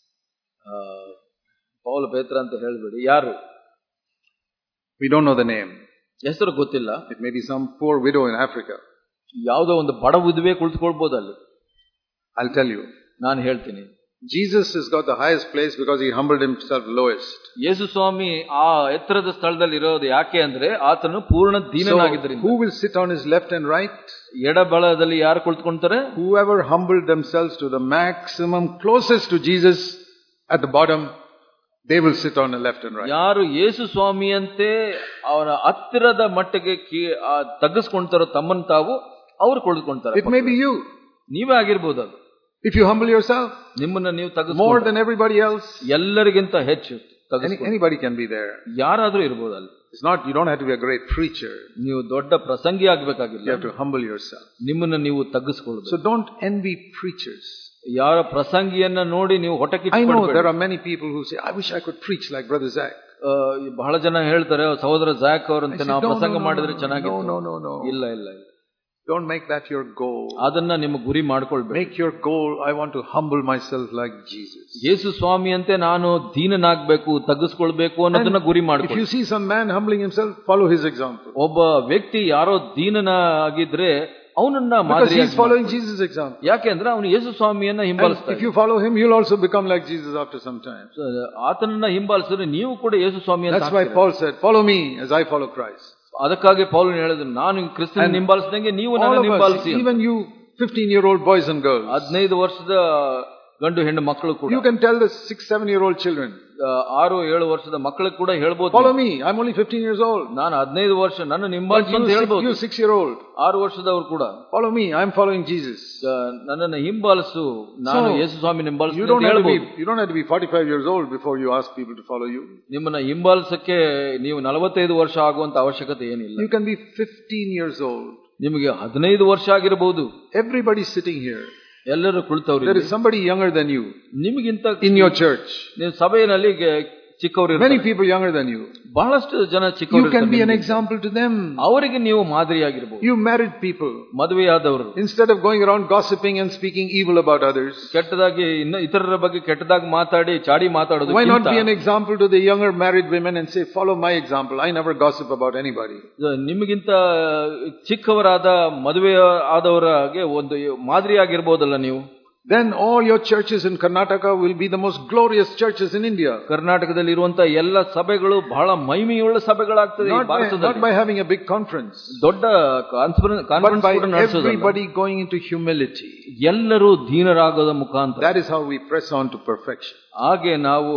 Speaker 2: Paul, ಪೇತ್ರ ಅಂತ ಹೇಳಬೇಡಿ. ಯಾರು?
Speaker 1: We don't know the name.
Speaker 2: ಹೆಸರು ಗೊತ್ತಿಲ್ಲ.
Speaker 1: It may be some poor widow in Africa.
Speaker 2: ಯಾವುದೋ ಒಂದು ಬಡ ವಿಧವೆ ಕುಳಿತುಕೊಳ್ಬಹುದು ಅಲ್ಲಿ.
Speaker 1: I'll tell you.
Speaker 2: ನಾನು ಹೇಳ್ತೀನಿ.
Speaker 1: Jesus has got the highest place because he humbled himself lowest.
Speaker 2: ಯೇಸು ಸ್ವಾಮಿ ಆ ಎತ್ತರದ ಸ್ಥಳದಲ್ಲಿ ಇರೋದು ಯಾಕೆ ಅಂದ್ರೆ ಆತನು ಪೂರ್ಣ ದೀನನಾಗಿದ್ದರಿಂದ.
Speaker 1: Who will sit on his left and right?
Speaker 2: ಎಡಬಲದಲ್ಲಿ ಯಾರು ಕುಳಿತುಕೊಂತಾರೆ?
Speaker 1: Whoever humbled themselves to the maximum closest to Jesus at the bottom, they will sit on the left and right.
Speaker 2: ಯಾರು ಯೇಸು ಸ್ವಾಮಿಯಂತೆ ಅವರ ಹತ್ತಿರದ ಮಟ್ಟಿಗೆ ತಗ್ಗಿಸ್ಕೊಂತಾರೋ ತಮ್ಮನ್ನು ತಾವು ಅವರು ಕುಳಿತುಕೊಂತಾರೆ.
Speaker 1: It may be you.
Speaker 2: ನೀವೇ ಆಗಿರ್ಬೋದು ಅದು.
Speaker 1: If you humble yourself,
Speaker 2: ನಿಮ್ಮನ್ನ ನೀವು ತಗ್ಗಿಸಿ
Speaker 1: more than everybody else,
Speaker 2: ಎಲ್ಲರಿಗಿಂತ ಹೆಚ್ಚು
Speaker 1: Any, anybody can be there.
Speaker 2: ಯಾರಾದ್ರೂ ಇರಬಹುದು ಅಲ್ಲಿ.
Speaker 1: It's not, you don't have to be a great preacher.
Speaker 2: ನೀವು ದೊಡ್ಡ ಪ್ರಸಂಗಿ ಆಗಬೇಕಾಗಿಲ್ಲ.
Speaker 1: You have to humble yourself.
Speaker 2: ನಿಮ್ಮನ್ನ ನೀವು ತಗ್ಗಿಸಿಕೊಳ್ಳಬೇಕು.
Speaker 1: So don't envy preachers.
Speaker 2: ಯಾರ ಪ್ರಸಂಗಿಯನ್ನ ನೋಡಿ ನೀವು ಹೊಟ್ಟೆ ಕಿಚ್ಚು
Speaker 1: ಪಡಬೇಡಿ. I know there are many people who say, I wish I could preach like Brother Zach.
Speaker 2: ಬಹಳ ಜನ ಹೇಳ್ತಾರೆ, ಸಹೋದರ ಜಾಕ್ ಅವರಂತೆ ನಾವು ಪ್ರಸಂಗ ಮಾಡಿದ್ರೆ ಚೆನ್ನಾಗಿತ್ತು.
Speaker 1: No, no, no, no.
Speaker 2: ಇಲ್ಲ ಇಲ್ಲ ಇಲ್ಲ.
Speaker 1: Don't make that your goal.
Speaker 2: ಅದನ್ನ ನಿಮ್ಮ ಗುರಿ ಮಾಡ್ಕೊಳ್ಬೇಕು.
Speaker 1: Make your goal, I want to humble myself like Jesus.
Speaker 2: ಯೇಸು ಸ್ವಾಮಿಯಂತೆ ನಾನು ದೀನನಾಗಬೇಕು, ತಗ್ಗಿಸಿಕೊಳ್ಳಬೇಕು ಅನ್ನೋದನ್ನ ಗುರಿ ಮಾಡ್ಕೊಳ್ಳಿ.
Speaker 1: If you see some man humbling himself, follow his example.
Speaker 2: ಒಬ್ಬ ವ್ಯಕ್ತಿ ಯಾರೋ ದೀನನಾಗಿದ್ರೆ ಅವನನ್ನ
Speaker 1: ಮಾದರಿ. He is following Jesus' example.
Speaker 2: ಯಾಕೆಂದ್ರೆ ಅವನು ಯೇಸು ಸ್ವಾಮಿಯನ್ನ ಹಿಂಬಾಲಿಸ್ತಾನೆ.
Speaker 1: If you follow him, you'll also become like Jesus after some time.
Speaker 2: ಆತನನ್ನ ಹಿಂಬಾಲಿಸಿದ್ರೆ ನೀವು ಕೂಡ ಯೇಸು ಸ್ವಾಮಿಯನ್ನ.
Speaker 1: That's why Paul said, follow me as I follow Christ.
Speaker 2: ಅದಕ್ಕಾಗಿ ಪೌಲನು ಹೇಳಿದ್ರು, ನಾನು ಕ್ರಿಸ್ತನ ಹಿಂಬಾಲಿಸಿದಂಗೆ ನೀವು ನನ್ನನ್ನು ಹಿಂಬಾಲಿಸಿ.
Speaker 1: Even you fifteen year old boys and girls,
Speaker 2: ಹದಿನೈದು ವರ್ಷದ ಗಂಡು ಹೆಣ್ಣು ಮಕ್ಕಳು ಕೂಡ,
Speaker 1: you can tell the six seven year old children,
Speaker 2: ಆರು ಏಳು ವರ್ಷದ ಮಕ್ಕಳಿಗೆ ಕೂಡ ಹೇಳ್ಬೋದು,
Speaker 1: follow me, I'm only fifteen years old.
Speaker 2: ನಾನು ಹದಿನೈದು ವರ್ಷ, ನನ್ನ ಹಿಂಬಾಲಿಸಿ ಅಂತ ಹೇಳ್ಬೋದು.
Speaker 1: You six year old,
Speaker 2: ಆರು ವರ್ಷದವರು ಕೂಡ,
Speaker 1: follow me, I'm following Jesus.
Speaker 2: ನನ್ನನ್ನು ಹಿಂಬಾಲಿಸು, ನಾನು ಯೇಸು ಸ್ವಾಮಿನ ಹಿಂಬಾಲಿಸು
Speaker 1: ಅಂತ
Speaker 2: ಹೇಳ್ಬೋದು.
Speaker 1: You don't have to be forty-five years old before you ask people to follow you.
Speaker 2: ನಿಮ್ಮನ್ನ ಹಿಂಬಾಲಿಸಕ್ಕೆ ನೀವು ನಲವತ್ತೈದು ವರ್ಷ ಆಗುವಂತ ಅವಶ್ಯಕತೆ ಏನಿಲ್ಲ.
Speaker 1: You can be fifteen years old.
Speaker 2: ನಿಮಗೆ ಹದಿನೈದು ವರ್ಷ ಆಗಿರಬಹುದು.
Speaker 1: Everybody sitting here,
Speaker 2: ಎಲ್ಲರೂ ಕುಳಿತವ್ರು.
Speaker 1: There is somebody younger than you
Speaker 2: ನಿಮಗಿಂತ
Speaker 1: in your church.
Speaker 2: ನೀವು ಸಭೆಯಲ್ಲಿ ಚಿಕ್ಕವರು,
Speaker 1: many people younger than you,
Speaker 2: ಬಹಳಷ್ಟು ಜನ ಚಿಕ್ಕವರು.
Speaker 1: You can be an example to them.
Speaker 2: ಅವರಿಗೆ ನೀವು ಮಾದರಿಯಾಗಿರಬಹುದು.
Speaker 1: You married people,
Speaker 2: ಮದುವೆಯಾದವರು,
Speaker 1: instead of going around gossiping and speaking evil about others,
Speaker 2: ಕೆಟ್ಟದಾಗಿ ಇನ್ನ ಇತರರ ಬಗ್ಗೆ ಕೆಟ್ಟದಾಗಿ ಮಾತಾಡಿ ಚಾಡಿ ಮಾತಾಡೋದು,
Speaker 1: why not be an example to the younger married women and say, follow my example, I never gossip about anybody.
Speaker 2: ನಿಮಗಿಂತ ಚಿಕ್ಕವರಾದ ಮದುವೆ ಆದವರಿಗೆ ಒಂದು ಮಾದರಿಯಾಗಿರಬಹುದಲ್ಲ ನೀವು.
Speaker 1: Then all your churches in Karnataka will be the most glorious churches in India.
Speaker 2: ಕರ್ನಾಟಕದಲ್ಲಿ ಇರುವಂತ ಎಲ್ಲ ಸಭೆಗಳು ಬಹಳ ಮಹಿಮೆಯುಳ್ಳ ಸಭೆಗಳಾಗ್ತದೆ ಭಾರತದಲ್ಲಿ.
Speaker 1: Not by having a big conference,
Speaker 2: ದೊಡ್ಡ ಕಾನ್ಫರೆನ್ಸ್ ಕೂಡ ನಡೆಸೋದು,
Speaker 1: everybody going into humility.
Speaker 2: ಎಲ್ಲರೂ ದೀನರಾಗೋದ ಮುಖಾಂತರ.
Speaker 1: That is how we press on to perfection.
Speaker 2: ಹಾಗೆ ನಾವು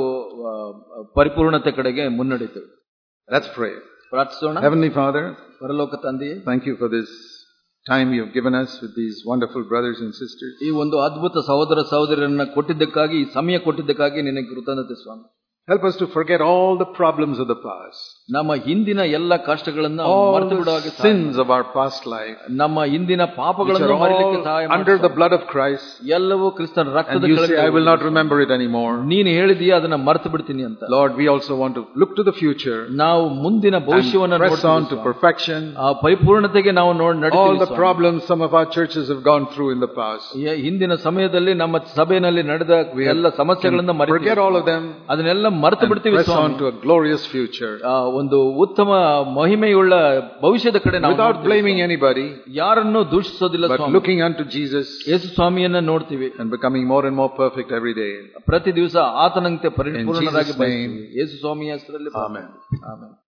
Speaker 2: ಪರಿಪೂರ್ಣತೆ ಕಡೆಗೆ ಮುನ್ನಡೆಯುತ್ತೇವೆ.
Speaker 1: Let's pray.
Speaker 2: ಪ್ರಾರ್ಥಿಸೋಣ.
Speaker 1: Heavenly Father,
Speaker 2: ಪರಲೋಕ ತಂದೆಯೇ,
Speaker 1: thank you for this time you have given us with these wonderful brothers and sisters.
Speaker 2: ಈ ಒಂದು ಅದ್ಭುತ ಸಹೋದರ ಸಹೋದರರನ್ನ ಕೊಟ್ಟಿದ್ದಕ್ಕಾಗಿ, ಈ ಸಮಯ ಕೊಟ್ಟಿದ್ದಕ್ಕಾಗಿ ನಿನಗೆ ಕೃತಜ್ಞತೆ ಸ್ವಾಮಿ.
Speaker 1: Help us to forget all the problems of the past.
Speaker 2: ನಮ್ಮ ಹಿಂದಿನ ಎಲ್ಲ ಕಷ್ಟಗಳನ್ನು ಮರೆತು ಬಿಡುವಾಗ,
Speaker 1: sins of our past life,
Speaker 2: ನಮ್ಮ ಹಿಂದಿನ ಪಾಪಗಳನ್ನು ಮರೆಯಲಿಕ್ಕೆ ಸಹಾಯ ಮಾಡಿ.
Speaker 1: Under the blood of Christ,
Speaker 2: ಎಲ್ಲವೂ ಕ್ರಿಸ್ತನ ರಕ್ತದ
Speaker 1: ಕೆಳಗೆ. I will not remember it anymore.
Speaker 2: ನೀನು ಹೇಳಿದೀಯ ಅದನ್ನ ಮರೆತು ಬಿಡ್ತೀನಿ ಅಂತ.
Speaker 1: Lord, we also want to look to the future.
Speaker 2: ನಾವು ಮುಂದಿನ ಭವಿಷ್ಯವನ್ನು
Speaker 1: press on to perfection.
Speaker 2: ಆ ಪರಿಪೂರ್ಣತೆಗೆ ನಾವು ನೋಡಿ ನಡೆಯುತ್ತೇವೆ.
Speaker 1: All the problems some of our churches have gone through in the past,
Speaker 2: ಹಿಂದಿನ ಸಮಯದಲ್ಲಿ ನಮ್ಮ ಸಭೆಯಲ್ಲಿ ನಡೆದ ಎಲ್ಲ ಸಮಸ್ಯೆಗಳನ್ನು ಮರೆತು,
Speaker 1: forget all of them.
Speaker 2: ಅದನ್ನೆಲ್ಲ ಮರೆತು ಬಿಡ್ತೀವಿ.
Speaker 1: Press on to a glorious future.
Speaker 2: ಒಂದು ಉತ್ತಮ ಮಹಿಮೆಯುಳ್ಳ ಭವಿಷ್ಯದ ಕಡೆ ನಾವು,
Speaker 1: without blaming anybody,
Speaker 2: ಯಾರನ್ನು ದೂಷಿಸೋದಿಲ್ಲ,
Speaker 1: but looking unto Jesus,
Speaker 2: ಯೇಸು ಸ್ವಾಮಿಯನ್ನ ನೋಡ್ತೀವಿ,
Speaker 1: and becoming more and more perfect every day.
Speaker 2: ಪ್ರತಿ ದಿವಸ ಆತನಂತೆ ಪರಿಪೂರ್ಣರಾಗಿ ಬಯಸ್ತೀವಿ. ಯೇಸು ಸ್ವಾಮಿಯ ಹೆಸರಲ್ಲಿ ಆಮೆನ್. ಆಮೆನ್.